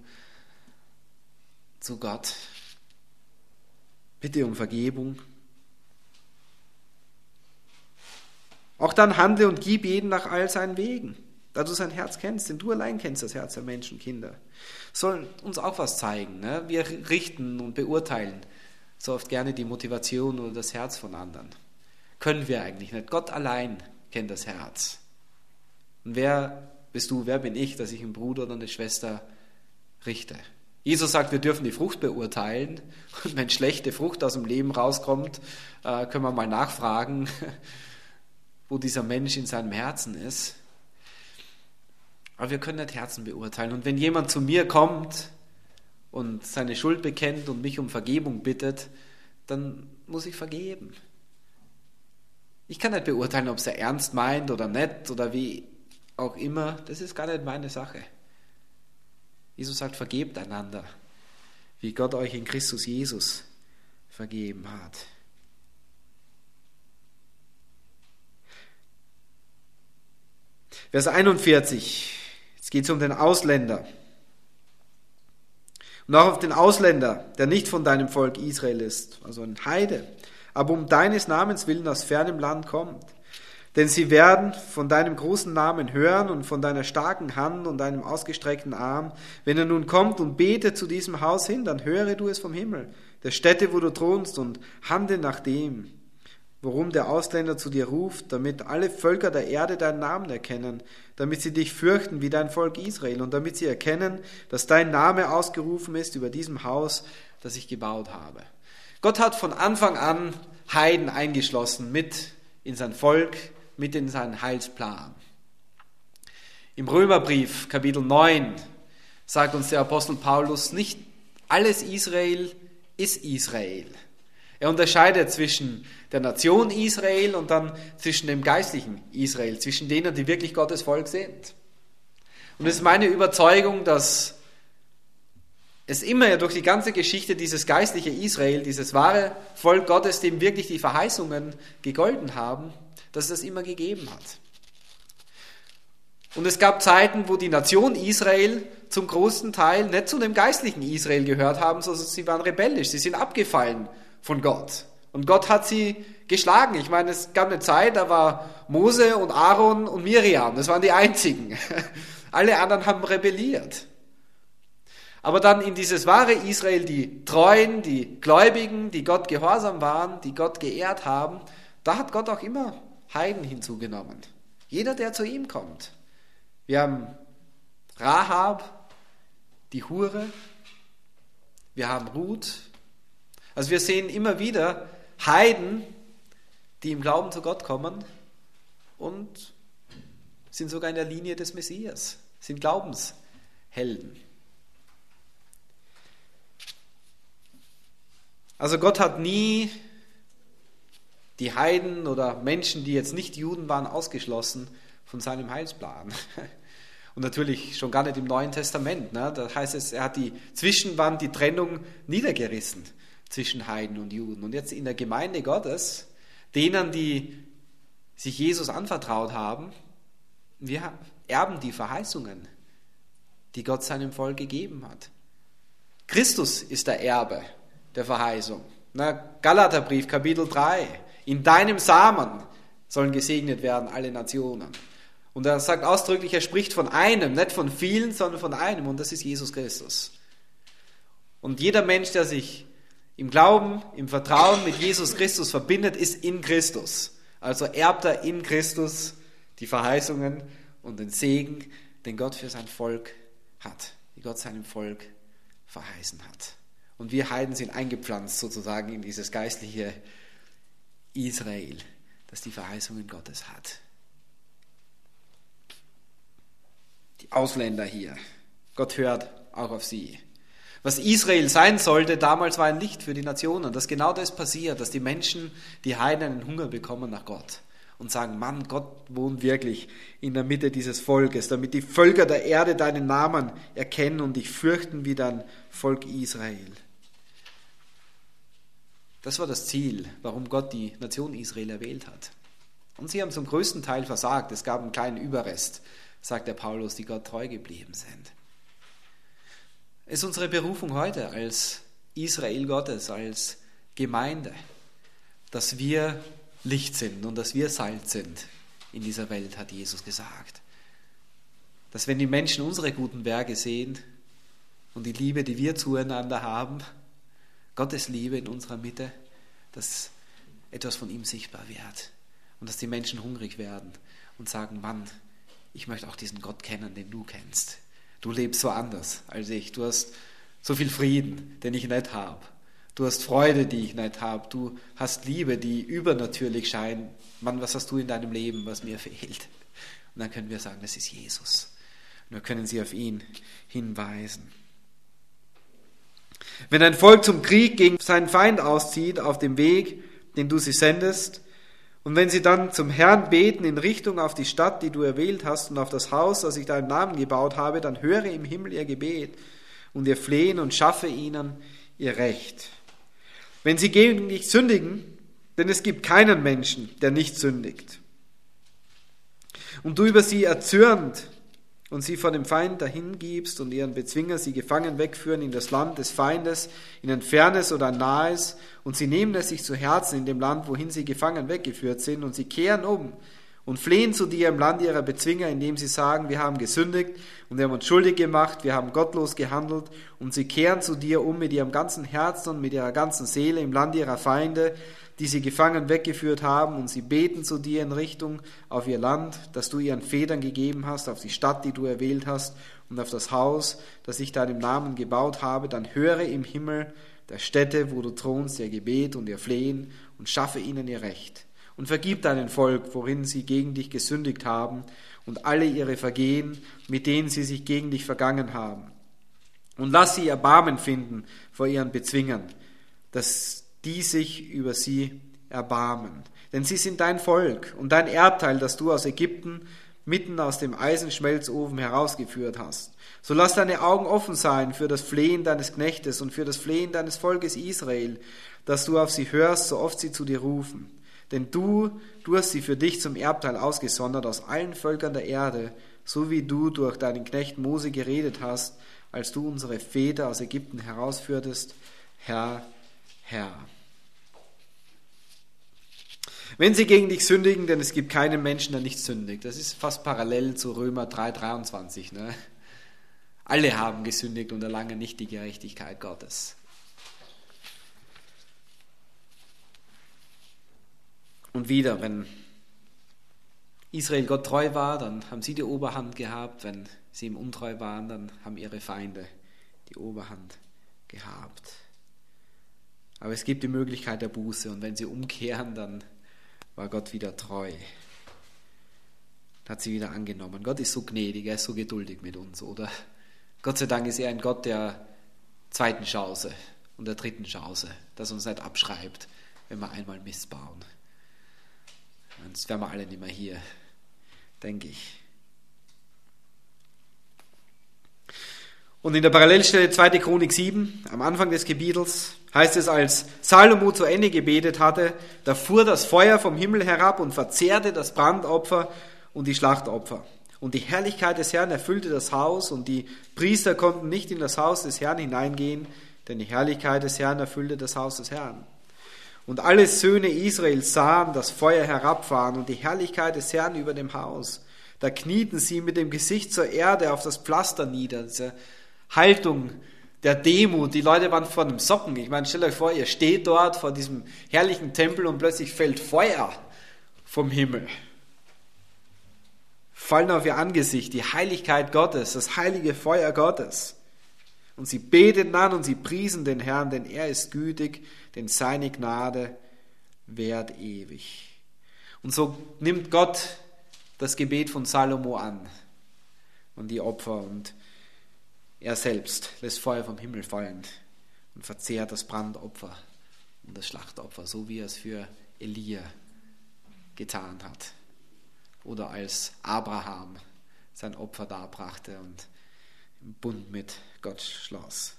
S1: zu Gott. Bitte um Vergebung. Auch dann handle und gib jeden nach all seinen Wegen, da du sein Herz kennst, denn du allein kennst das Herz der Menschenkinder. Sollen uns auch was zeigen. Ne? Wir richten und beurteilen so oft gerne die Motivation oder das Herz von anderen. Können wir eigentlich nicht. Gott allein kennt das Herz. Und wer bist du, wer bin ich, dass ich einen Bruder oder eine Schwester richte? Jesus sagt, wir dürfen die Frucht beurteilen. Und wenn schlechte Frucht aus dem Leben rauskommt, können wir mal nachfragen, wo dieser Mensch in seinem Herzen ist. Aber wir können nicht Herzen beurteilen. Und wenn jemand zu mir kommt und seine Schuld bekennt und mich um Vergebung bittet, dann muss ich vergeben. Ich kann nicht beurteilen, ob es er ernst meint oder nicht oder wie auch immer. Das ist gar nicht meine Sache. Jesus sagt, vergebt einander, wie Gott euch in Christus Jesus vergeben hat. Vers 41, jetzt geht es um den Ausländer. Und auch auf den Ausländer, der nicht von deinem Volk Israel ist, also ein Heide, aber um deines Namens willen aus fernem Land kommt. Denn sie werden von deinem großen Namen hören und von deiner starken Hand und deinem ausgestreckten Arm. Wenn er nun kommt und betet zu diesem Haus hin, dann höre du es vom Himmel, der Stätte, wo du thronst, und handle nach dem, worum der Ausländer zu dir ruft, damit alle Völker der Erde deinen Namen erkennen, damit sie dich fürchten wie dein Volk Israel und damit sie erkennen, dass dein Name ausgerufen ist über diesem Haus, das ich gebaut habe. Gott hat von Anfang an Heiden eingeschlossen mit in sein Volk, mit in seinen Heilsplan. Im Römerbrief, Kapitel 9, sagt uns der Apostel Paulus, nicht alles Israel ist Israel. Er unterscheidet zwischen der Nation Israel und dann zwischen dem geistlichen Israel, zwischen denen, die wirklich Gottes Volk sind. Und es ist meine Überzeugung, dass es immer durch die ganze Geschichte dieses geistliche Israel, dieses wahre Volk Gottes, dem wirklich die Verheißungen gegolten haben, dass es das immer gegeben hat. Und es gab Zeiten, wo die Nation Israel zum großen Teil nicht zu dem geistlichen Israel gehört haben, sondern sie waren rebellisch, sie sind abgefallen von Gott. Und Gott hat sie geschlagen. Ich meine, es gab eine Zeit, da war Mose und Aaron und Miriam, das waren die einzigen. Alle anderen haben rebelliert. Aber dann in dieses wahre Israel, die Treuen, die Gläubigen, die Gott gehorsam waren, die Gott geehrt haben, da hat Gott auch immer Heiden hinzugenommen. Jeder, der zu ihm kommt. Wir haben Rahab, die Hure, wir haben Ruth. Also wir sehen immer wieder Heiden, die im Glauben zu Gott kommen und sind sogar in der Linie des Messias, sind Glaubenshelden. Also Gott hat nie die Heiden oder Menschen, die jetzt nicht Juden waren, ausgeschlossen von seinem Heilsplan. Und natürlich schon gar nicht im Neuen Testament. Ne? Da heißt es, er hat die Zwischenwand, die Trennung niedergerissen zwischen Heiden und Juden. Und jetzt in der Gemeinde Gottes, denen, die sich Jesus anvertraut haben, wir erben die Verheißungen, die Gott seinem Volk gegeben hat. Christus ist der Erbe der Verheißung. Galaterbrief, Kapitel 3. In deinem Samen sollen gesegnet werden alle Nationen. Und er sagt ausdrücklich, er spricht von einem, nicht von vielen, sondern von einem. Und das ist Jesus Christus. Und jeder Mensch, der sich im Glauben, im Vertrauen mit Jesus Christus verbindet, ist in Christus. Also erbt er in Christus die Verheißungen und den Segen, den Gott für sein Volk hat, die Gott seinem Volk verheißen hat. Und wir Heiden sind eingepflanzt sozusagen in dieses geistliche Israel, das die Verheißungen Gottes hat. Die Ausländer hier, Gott hört auch auf sie. Was Israel sein sollte, damals war ein Licht für die Nationen, dass genau das passiert, dass die Menschen, die Heiden, einen Hunger bekommen nach Gott und sagen, Mann, Gott wohnt wirklich in der Mitte dieses Volkes, damit die Völker der Erde deinen Namen erkennen und dich fürchten wie dein Volk Israel. Das war das Ziel, warum Gott die Nation Israel erwählt hat. Und sie haben zum größten Teil versagt. Es gab einen kleinen Überrest, sagt der Paulus, die Gott treu geblieben sind. Es ist unsere Berufung heute als Israel Gottes, als Gemeinde, dass wir Licht sind und dass wir Salz sind in dieser Welt, hat Jesus gesagt. Dass wenn die Menschen unsere guten Werke sehen und die Liebe, die wir zueinander haben, Gottes Liebe in unserer Mitte, dass etwas von ihm sichtbar wird und dass die Menschen hungrig werden und sagen, Mann, ich möchte auch diesen Gott kennen, den du kennst. Du lebst so anders als ich. Du hast so viel Frieden, den ich nicht habe. Du hast Freude, die ich nicht habe. Du hast Liebe, die übernatürlich scheint. Mann, was hast du in deinem Leben, was mir fehlt? Und dann können wir sagen, das ist Jesus. Und wir können sie auf ihn hinweisen. Wenn ein Volk zum Krieg gegen seinen Feind auszieht auf dem Weg, den du sie sendest, und wenn sie dann zum Herrn beten in Richtung auf die Stadt, die du erwählt hast, und auf das Haus, das ich deinem Namen gebaut habe, dann höre im Himmel ihr Gebet und ihr Flehen und schaffe ihnen ihr Recht. Wenn sie gegen dich sündigen, denn es gibt keinen Menschen, der nicht sündigt, und du über sie erzürnt und sie vor dem Feind dahingibst und ihren Bezwinger sie gefangen wegführen in das Land des Feindes, in ein fernes oder ein nahes, und sie nehmen es sich zu Herzen in dem Land, wohin sie gefangen weggeführt sind, und sie kehren um und flehen zu dir im Land ihrer Bezwinger, indem sie sagen, wir haben gesündigt und wir haben uns schuldig gemacht, wir haben gottlos gehandelt, und sie kehren zu dir um mit ihrem ganzen Herzen und mit ihrer ganzen Seele im Land ihrer Feinde, die sie gefangen weggeführt haben, und sie beten zu dir in Richtung auf ihr Land, das du ihren Vätern gegeben hast, auf die Stadt, die du erwählt hast, und auf das Haus, das ich deinem Namen gebaut habe, dann höre im Himmel der Stätte, wo du thronst, ihr Gebet und ihr Flehen, und schaffe ihnen ihr Recht. Und vergib deinem Volk, worin sie gegen dich gesündigt haben, und alle ihre Vergehen, mit denen sie sich gegen dich vergangen haben. Und lass sie Erbarmen finden vor ihren Bezwingern, dass die sich über sie erbarmen. Denn sie sind dein Volk und dein Erbteil, das du aus Ägypten mitten aus dem Eisenschmelzofen herausgeführt hast. So lass deine Augen offen sein für das Flehen deines Knechtes und für das Flehen deines Volkes Israel, dass du auf sie hörst, so oft sie zu dir rufen. Denn du hast sie für dich zum Erbteil ausgesondert aus allen Völkern der Erde, so wie du durch deinen Knecht Mose geredet hast, als du unsere Väter aus Ägypten herausführtest, Herr. Wenn sie gegen dich sündigen, denn es gibt keinen Menschen, der nicht sündigt. Das ist fast parallel zu Römer 3,23. Ne? Alle haben gesündigt und erlangen nicht die Gerechtigkeit Gottes. Und wieder, wenn Israel Gott treu war, dann haben sie die Oberhand gehabt. Wenn sie ihm untreu waren, dann haben ihre Feinde die Oberhand gehabt. Aber es gibt die Möglichkeit der Buße, und wenn sie umkehren, dann war Gott wieder treu. Hat sie wieder angenommen. Gott ist so gnädig, er ist so geduldig mit uns, oder? Gott sei Dank ist er ein Gott der zweiten Chance und der dritten Chance, dass uns nicht abschreibt, wenn wir einmal Mist bauen. Sonst wären wir alle nicht mehr hier, denke ich. Und in der Parallelstelle 2. Chronik 7, am Anfang des Kapitels, heißt es, als Salomo zu Ende gebetet hatte, da fuhr das Feuer vom Himmel herab und verzehrte das Brandopfer und die Schlachtopfer. Und die Herrlichkeit des Herrn erfüllte das Haus, und die Priester konnten nicht in das Haus des Herrn hineingehen, denn die Herrlichkeit des Herrn erfüllte das Haus des Herrn. Und alle Söhne Israels sahen das Feuer herabfahren und die Herrlichkeit des Herrn über dem Haus. Da knieten sie mit dem Gesicht zur Erde auf das Pflaster nieder, diese Haltung der Demut. Die Leute waren vor dem Socken. Ich meine, stellt euch vor, ihr steht dort vor diesem herrlichen Tempel und plötzlich fällt Feuer vom Himmel. Fallen auf ihr Angesicht, die Heiligkeit Gottes, das heilige Feuer Gottes. Und sie beteten an und sie priesen den Herrn, denn er ist gütig, denn seine Gnade währt ewig. Und so nimmt Gott das Gebet von Salomo an und die Opfer, und er selbst lässt Feuer vom Himmel fallen und verzehrt das Brandopfer und das Schlachtopfer, so wie er es für Elia getan hat. Oder als Abraham sein Opfer darbrachte und im Bund mit Gott schloss.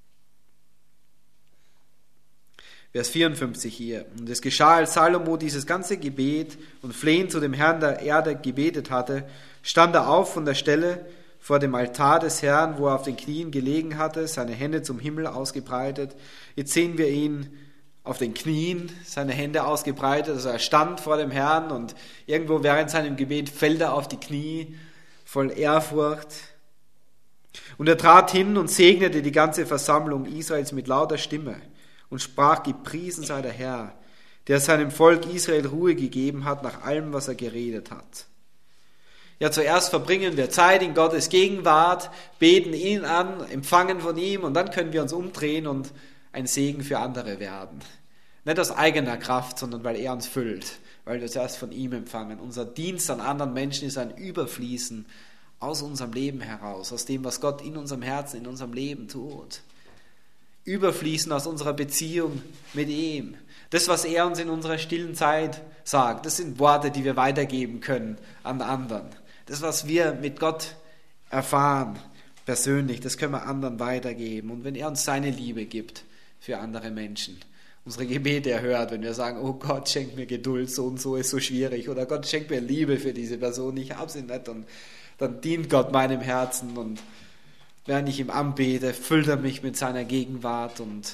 S1: Vers 54 hier. Und es geschah, als Salomo dieses ganze Gebet und Flehen zu dem Herrn der Erde gebetet hatte, stand er auf von der Stelle vor dem Altar des Herrn, wo er auf den Knien gelegen hatte, seine Hände zum Himmel ausgebreitet. Jetzt sehen wir ihn auf den Knien, seine Hände ausgebreitet, also er stand vor dem Herrn, und irgendwo während seinem Gebet fällt er auf die Knie, voll Ehrfurcht. Und er trat hin und segnete die ganze Versammlung Israels mit lauter Stimme und sprach: Gepriesen sei der Herr, der seinem Volk Israel Ruhe gegeben hat nach allem, was er geredet hat. Ja, zuerst verbringen wir Zeit in Gottes Gegenwart, beten ihn an, empfangen von ihm, und dann können wir uns umdrehen und ein Segen für andere werden. Nicht aus eigener Kraft, sondern weil er uns füllt, weil wir zuerst von ihm empfangen. Unser Dienst an anderen Menschen ist ein Überfließen aus unserem Leben heraus, aus dem, was Gott in unserem Herzen, in unserem Leben tut. überfließen aus unserer Beziehung mit ihm. Das, was er uns in unserer stillen Zeit sagt, das sind Worte, die wir weitergeben können an anderen. Das, was wir mit Gott erfahren, persönlich, das können wir anderen weitergeben. Und wenn er uns seine Liebe gibt für andere Menschen, unsere Gebete erhört, wenn wir sagen, oh Gott, schenk mir Geduld, so und so ist so schwierig, oder Gott, schenk mir Liebe für diese Person, ich habe sie nicht, und dann dient Gott meinem Herzen, und während ich ihm anbete, füllt er mich mit seiner Gegenwart und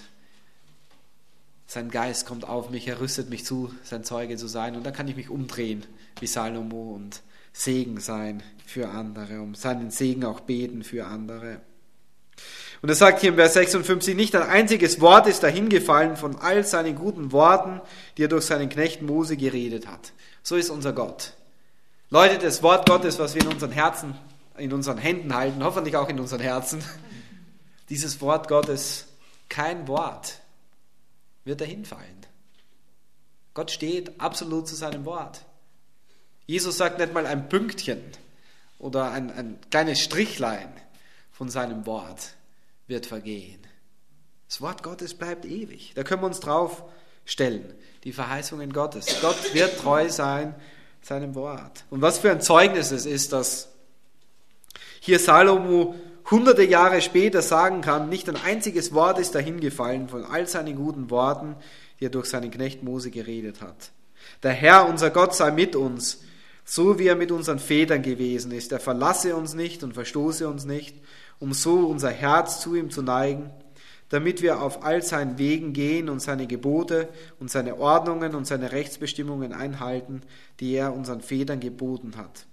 S1: sein Geist kommt auf mich, er rüstet mich zu, sein Zeuge zu sein, und dann kann ich mich umdrehen wie Salomo und Segen sein für andere, um seinen Segen auch beten für andere. Und er sagt hier im Vers 56, nicht ein einziges Wort ist dahingefallen von all seinen guten Worten, die er durch seinen Knecht Mose geredet hat. So ist unser Gott. Leute, das Wort Gottes, was wir in unseren Herzen, in unseren Händen halten, hoffentlich auch in unseren Herzen, dieses Wort Gottes, kein Wort wird dahinfallen. Gott steht absolut zu seinem Wort. Jesus sagt nicht mal ein Pünktchen oder ein kleines Strichlein von seinem Wort wird vergehen. Das Wort Gottes bleibt ewig. Da können wir uns drauf stellen. Die Verheißungen Gottes. Gott wird treu sein seinem Wort. Und was für ein Zeugnis es ist, dass hier Salomo hunderte Jahre später sagen kann, nicht ein einziges Wort ist dahingefallen von all seinen guten Worten, die er durch seinen Knecht Mose geredet hat. Der Herr, unser Gott, sei mit uns, so wie er mit unseren Vätern gewesen ist. Er verlasse uns nicht und verstoße uns nicht, um so unser Herz zu ihm zu neigen, damit wir auf all seinen Wegen gehen und seine Gebote und seine Ordnungen und seine Rechtsbestimmungen einhalten, die er unseren Vätern geboten hat.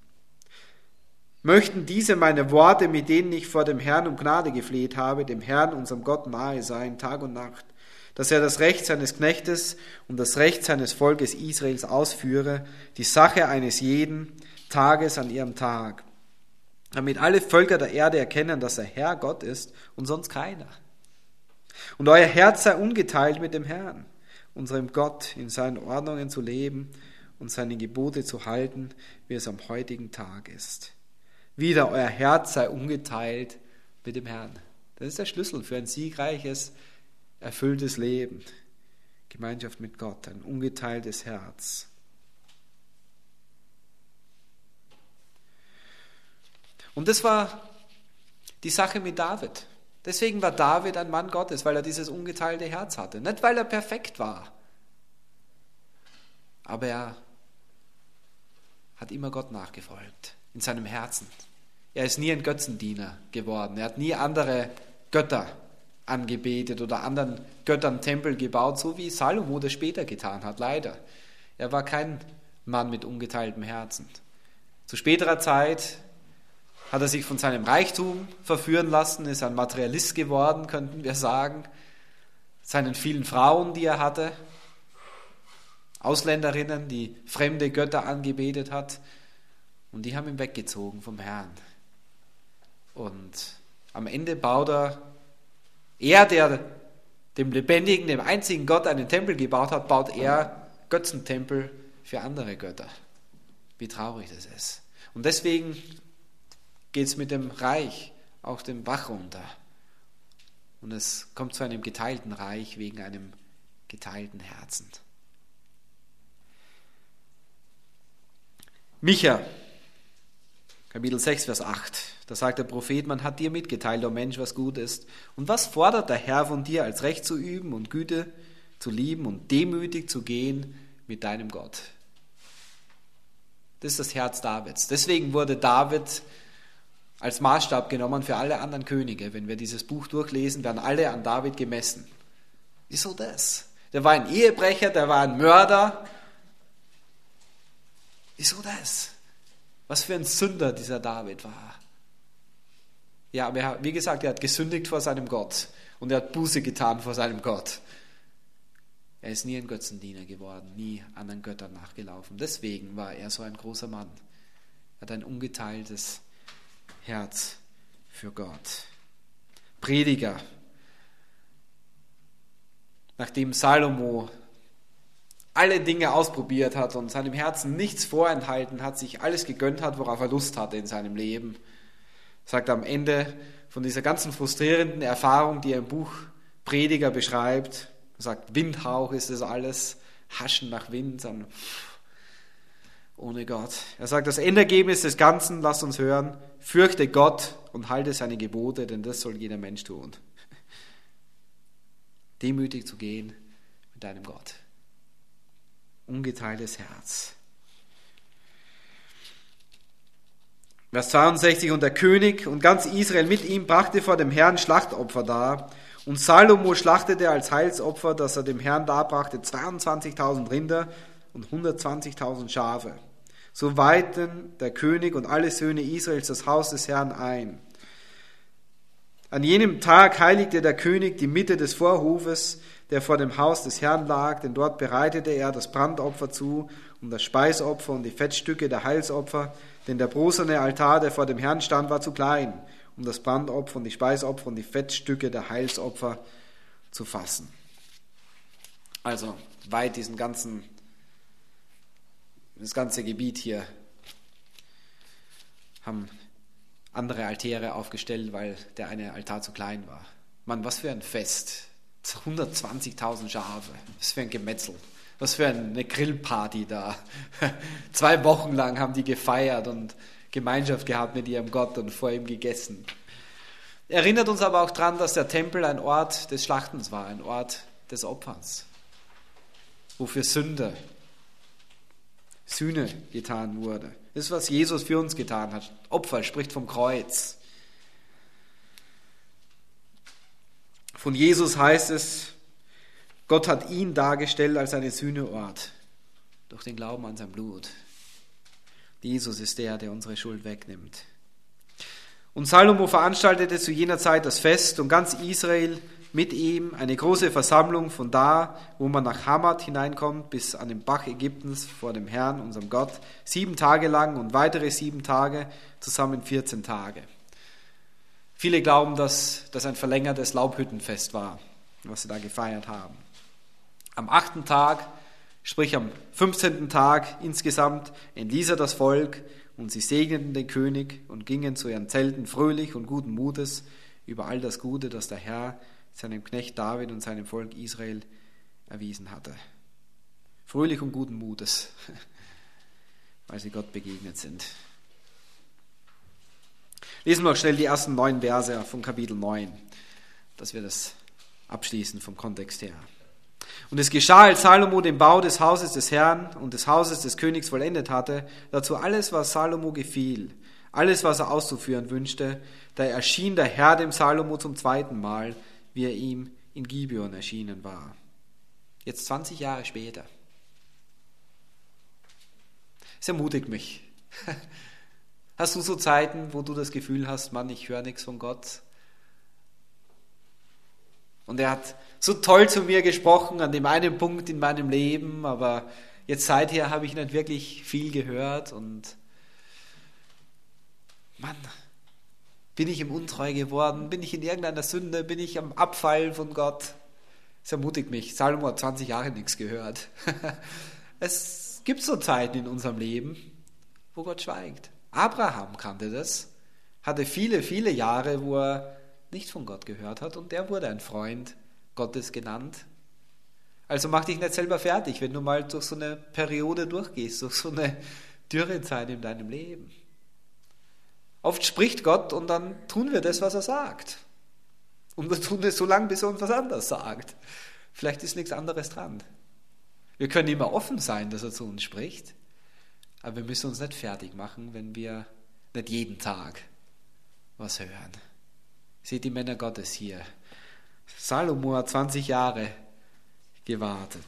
S1: Möchten diese meine Worte, mit denen ich vor dem Herrn um Gnade gefleht habe, dem Herrn, unserem Gott, nahe sein, Tag und Nacht, dass er das Recht seines Knechtes und das Recht seines Volkes Israels ausführe, die Sache eines jeden Tages an ihrem Tag, damit alle Völker der Erde erkennen, dass der Herr Gott ist und sonst keiner. Und euer Herz sei ungeteilt mit dem Herrn, unserem Gott, in seinen Ordnungen zu leben und seine Gebote zu halten, wie es am heutigen Tag ist. Wieder, euer Herz sei ungeteilt mit dem Herrn. Das ist der Schlüssel für ein siegreiches, erfülltes Leben. Gemeinschaft mit Gott, ein ungeteiltes Herz. Und das war die Sache mit David. Deswegen war David ein Mann Gottes, weil er dieses ungeteilte Herz hatte. Nicht, weil er perfekt war, aber er hat immer Gott nachgefolgt, in seinem Herzen. Er ist nie ein Götzendiener geworden. Er hat nie andere Götter angebetet oder anderen Göttern Tempel gebaut, so wie Salomo das später getan hat, leider. Er war kein Mann mit ungeteiltem Herzen. Zu späterer Zeit hat er sich von seinem Reichtum verführen lassen, ist ein Materialist geworden, könnten wir sagen, seinen vielen Frauen, die er hatte, Ausländerinnen, die fremde Götter angebetet hat, und die haben ihn weggezogen vom Herrn. Und am Ende baut er, der dem lebendigen, dem einzigen Gott einen Tempel gebaut hat, baut er Götzentempel für andere Götter. Wie traurig das ist. Und deswegen geht es mit dem Reich auch den Bach runter. Und es kommt zu einem geteilten Reich wegen einem geteilten Herzen. Micha, Kapitel 6, Vers 8. Da sagt der Prophet, man hat dir mitgeteilt, o Mensch, was gut ist. Und was fordert der Herr von dir, als Recht zu üben und Güte zu lieben und demütig zu gehen mit deinem Gott? Das ist das Herz Davids. Deswegen wurde David als Maßstab genommen für alle anderen Könige. Wenn wir dieses Buch durchlesen, werden alle an David gemessen. Wieso das? Der war ein Ehebrecher, der war ein Mörder. Wieso das? Was für ein Sünder dieser David war. Ja, aber wie gesagt, er hat gesündigt vor seinem Gott und er hat Buße getan vor seinem Gott. Er ist nie ein Götzendiener geworden, nie anderen Göttern nachgelaufen. Deswegen war er so ein großer Mann. Er hat ein ungeteiltes Herz für Gott. Prediger. Nachdem Salomo alle Dinge ausprobiert hat und seinem Herzen nichts vorenthalten hat, sich alles gegönnt hat, worauf er Lust hatte in seinem Leben, sagt er am Ende von dieser ganzen frustrierenden Erfahrung, die er im Buch Prediger beschreibt. Er sagt, Windhauch ist das alles, Haschen nach Wind, ohne Gott. Er sagt, das Endergebnis des Ganzen, lasst uns hören, fürchte Gott und halte seine Gebote, denn das soll jeder Mensch tun. Demütig zu gehen mit deinem Gott. Ungeteiltes Herz. Vers 62, und der König und ganz Israel mit ihm brachte vor dem Herrn Schlachtopfer dar. Und Salomo schlachtete als Heilsopfer, das er dem Herrn darbrachte, 22.000 Rinder und 120.000 Schafe. So weihten der König und alle Söhne Israels das Haus des Herrn ein. An jenem Tag heiligte der König die Mitte des Vorhofes, der vor dem Haus des Herrn lag, denn dort bereitete er das Brandopfer zu und das Speisopfer und die Fettstücke der Heilsopfer, denn der bronzene Altar, der vor dem Herrn stand, war zu klein, um das Brandopfer und die Speisopfer und die Fettstücke der Heilsopfer zu fassen. Also weit das ganze Gebiet hier haben andere Altäre aufgestellt, weil der eine Altar zu klein war. Mann, was für ein Fest. 120.000 Schafe. Was für ein Gemetzel. Was für eine Grillparty da. 2 Wochen lang haben die gefeiert und Gemeinschaft gehabt mit ihrem Gott und vor ihm gegessen. Erinnert uns aber auch daran, dass der Tempel ein Ort des Schlachtens war, ein Ort des Opferns, wo für Sühne getan wurde. Das ist, was Jesus für uns getan hat. Opfer spricht vom Kreuz. Von Jesus heißt es, Gott hat ihn dargestellt als einen Sühneort durch den Glauben an sein Blut. Jesus ist der unsere Schuld wegnimmt. Und Salomo veranstaltete zu jener Zeit das Fest und ganz Israel mit ihm eine große Versammlung von da, wo man nach Hamat hineinkommt, bis an den Bach Ägyptens vor dem Herrn, unserem Gott, 7 Tage lang und weitere 7 Tage, zusammen 14 Tage. Viele glauben, dass das ein verlängertes Laubhüttenfest war, was sie da gefeiert haben. Am 8. Tag, sprich am 15. Tag insgesamt, entließ er das Volk und sie segneten den König und gingen zu ihren Zelten fröhlich und guten Mutes über all das Gute, das der Herr seinem Knecht David und seinem Volk Israel erwiesen hatte. Fröhlich und guten Mutes, weil sie Gott begegnet sind. Lesen wir auch schnell die ersten 9 Verse von Kapitel 9, dass wir das abschließen vom Kontext her. Und es geschah, als Salomo den Bau des Hauses des Herrn und des Hauses des Königs vollendet hatte, dazu alles, was Salomo gefiel, alles, was er auszuführen wünschte, da erschien der Herr dem Salomo zum 2. Mal, wie er ihm in Gibeon erschienen war. Jetzt 20 Jahre später. Es ermutigt mich. Hast du so Zeiten, wo du das Gefühl hast, Mann, ich höre nichts von Gott? Und er hat so toll zu mir gesprochen an dem einen Punkt in meinem Leben, aber jetzt seither habe ich nicht wirklich viel gehört und Mann, bin ich im Untreu geworden? Bin ich in irgendeiner Sünde? Bin ich am Abfallen von Gott? Das ermutigt mich. Salomo hat 20 Jahre nichts gehört. Es gibt so Zeiten in unserem Leben, wo Gott schweigt. Abraham kannte das, hatte viele, viele Jahre, wo er nicht von Gott gehört hat und der wurde ein Freund Gottes genannt. Also mach dich nicht selber fertig, wenn du mal durch so eine Periode durchgehst, durch so eine Dürrezeit in deinem Leben. Oft spricht Gott und dann tun wir das, was er sagt. Und wir tun es so lange, bis er uns was anderes sagt. Vielleicht ist nichts anderes dran. Wir können immer offen sein, dass er zu uns spricht, aber wir müssen uns nicht fertig machen, wenn wir nicht jeden Tag was hören. Seht die Männer Gottes hier. Salomo hat 20 Jahre gewartet.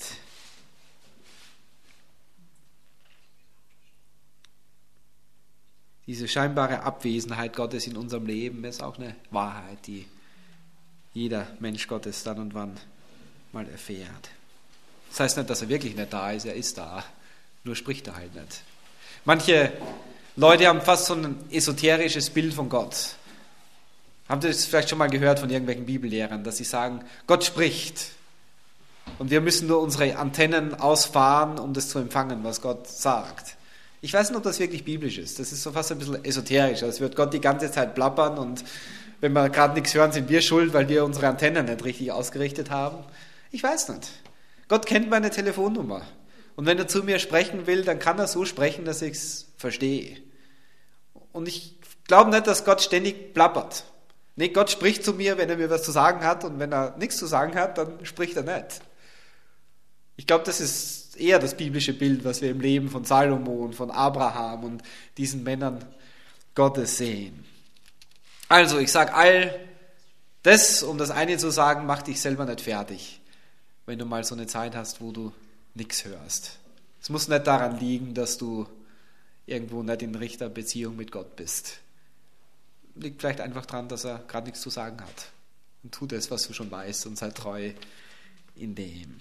S1: Diese scheinbare Abwesenheit Gottes in unserem Leben ist auch eine Wahrheit, die jeder Mensch Gottes dann und wann mal erfährt. Das heißt nicht, dass er wirklich nicht da ist, er ist da, nur spricht er halt nicht. Manche Leute haben fast so ein esoterisches Bild von Gott. Habt ihr das vielleicht schon mal gehört von irgendwelchen Bibellehrern, dass sie sagen, Gott spricht und wir müssen nur unsere Antennen ausfahren, um das zu empfangen, was Gott sagt. Ich weiß nicht, ob das wirklich biblisch ist. Das ist so fast ein bisschen esoterisch. Es wird Gott die ganze Zeit plappern und Wenn wir gerade nichts hören, sind wir schuld, weil wir unsere Antennen nicht richtig ausgerichtet haben. Ich weiß nicht. Gott kennt meine Telefonnummer. Und wenn er zu mir sprechen will, dann kann er so sprechen, dass ich es verstehe. Und ich glaube nicht, dass Gott ständig plappert. Nee, Gott spricht zu mir, wenn er mir was zu sagen hat, und wenn er nichts zu sagen hat, dann spricht er nicht. Ich glaube, das ist eher das biblische Bild, was wir im Leben von Salomo und von Abraham und diesen Männern Gottes sehen. Also, ich sage all das, um das eine zu sagen, mach dich selber nicht fertig, wenn du mal so eine Zeit hast, wo du nichts hörst. Es muss nicht daran liegen, dass du irgendwo nicht in Richterbeziehung mit Gott bist. Liegt vielleicht einfach daran, dass er gerade nichts zu sagen hat. Und tu das, was du schon weißt, und sei treu in dem.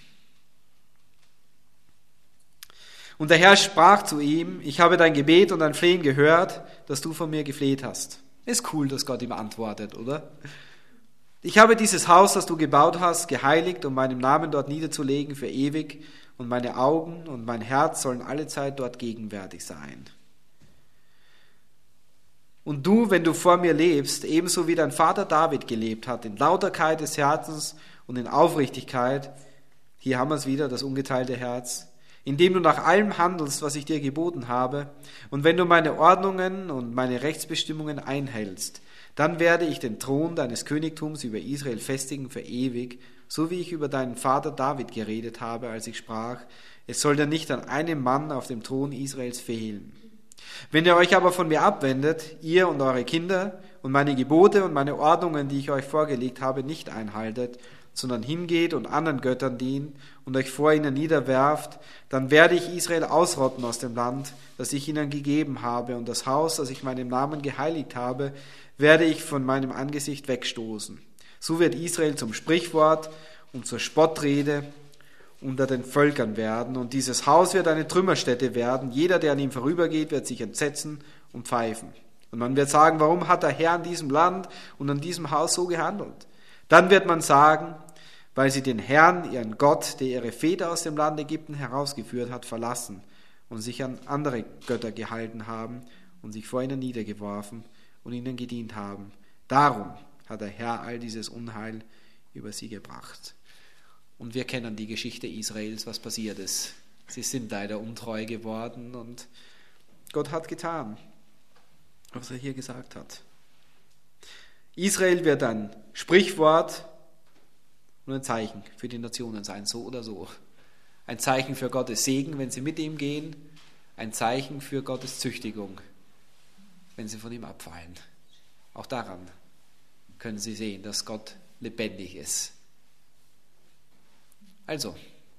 S1: Und der Herr sprach zu ihm: Ich habe dein Gebet und dein Flehen gehört, das du von mir gefleht hast. Ist cool, dass Gott ihm antwortet, oder? Ich habe dieses Haus, das du gebaut hast, geheiligt, um meinen Namen dort niederzulegen für ewig, und meine Augen und mein Herz sollen allezeit dort gegenwärtig sein. Und du, wenn du vor mir lebst, ebenso wie dein Vater David gelebt hat, in Lauterkeit des Herzens und in Aufrichtigkeit, hier haben wir es wieder, das ungeteilte Herz, indem du nach allem handelst, was ich dir geboten habe, und wenn du meine Ordnungen und meine Rechtsbestimmungen einhältst, dann werde ich den Thron deines Königtums über Israel festigen für ewig, so wie ich über deinen Vater David geredet habe, als ich sprach, es soll dir nicht an einem Mann auf dem Thron Israels fehlen. Wenn ihr euch aber von mir abwendet, ihr und eure Kinder, und meine Gebote und meine Ordnungen, die ich euch vorgelegt habe, nicht einhaltet, sondern hingeht und anderen Göttern dient und euch vor ihnen niederwerft, dann werde ich Israel ausrotten aus dem Land, das ich ihnen gegeben habe, und das Haus, das ich meinem Namen geheiligt habe, werde ich von meinem Angesicht wegstoßen. So wird Israel zum Sprichwort und zur Spottrede unter den Völkern werden, und dieses Haus wird eine Trümmerstätte werden. Jeder, der an ihm vorübergeht, wird sich entsetzen und pfeifen. Und man wird sagen, warum hat der Herr an diesem Land und an diesem Haus so gehandelt? Dann wird man sagen, weil sie den Herrn, ihren Gott, der ihre Väter aus dem Land Ägypten herausgeführt hat, verlassen und sich an andere Götter gehalten haben und sich vor ihnen niedergeworfen und ihnen gedient haben. Darum hat der Herr all dieses Unheil über sie gebracht. Und wir kennen die Geschichte Israels, was passiert ist. Sie sind leider untreu geworden, und Gott hat getan, was er hier gesagt hat. Israel wird ein Sprichwort und ein Zeichen für die Nationen sein, so oder so. Ein Zeichen für Gottes Segen, wenn sie mit ihm gehen, ein Zeichen für Gottes Züchtigung, wenn sie von ihm abfallen. Auch daran können sie sehen, dass Gott lebendig ist. Also,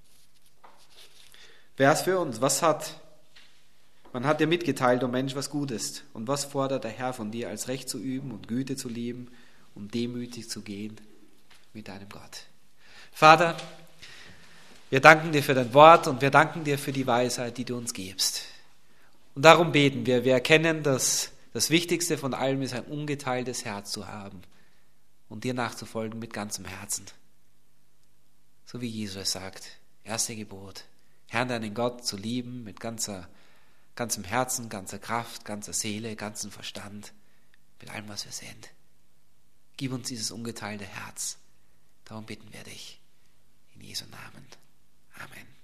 S1: Vers für uns: Man hat dir mitgeteilt, o Mensch, was gut ist. Und was fordert der Herr von dir, als Recht zu üben und Güte zu lieben und demütig zu gehen mit deinem Gott? Vater, wir danken dir für dein Wort, und wir danken dir für die Weisheit, die du uns gibst. Und darum beten wir. Wir erkennen, dass das Wichtigste von allem ist, ein ungeteiltes Herz zu haben und dir nachzufolgen mit ganzem Herzen. So wie Jesus sagt, erste Gebot, Herrn, deinen Gott zu lieben mit ganzem Herzen, ganzer Kraft, ganzer Seele, ganzem Verstand, mit allem, was wir sind. Gib uns dieses ungeteilte Herz. Darum bitten wir dich. In Jesu Namen. Amen.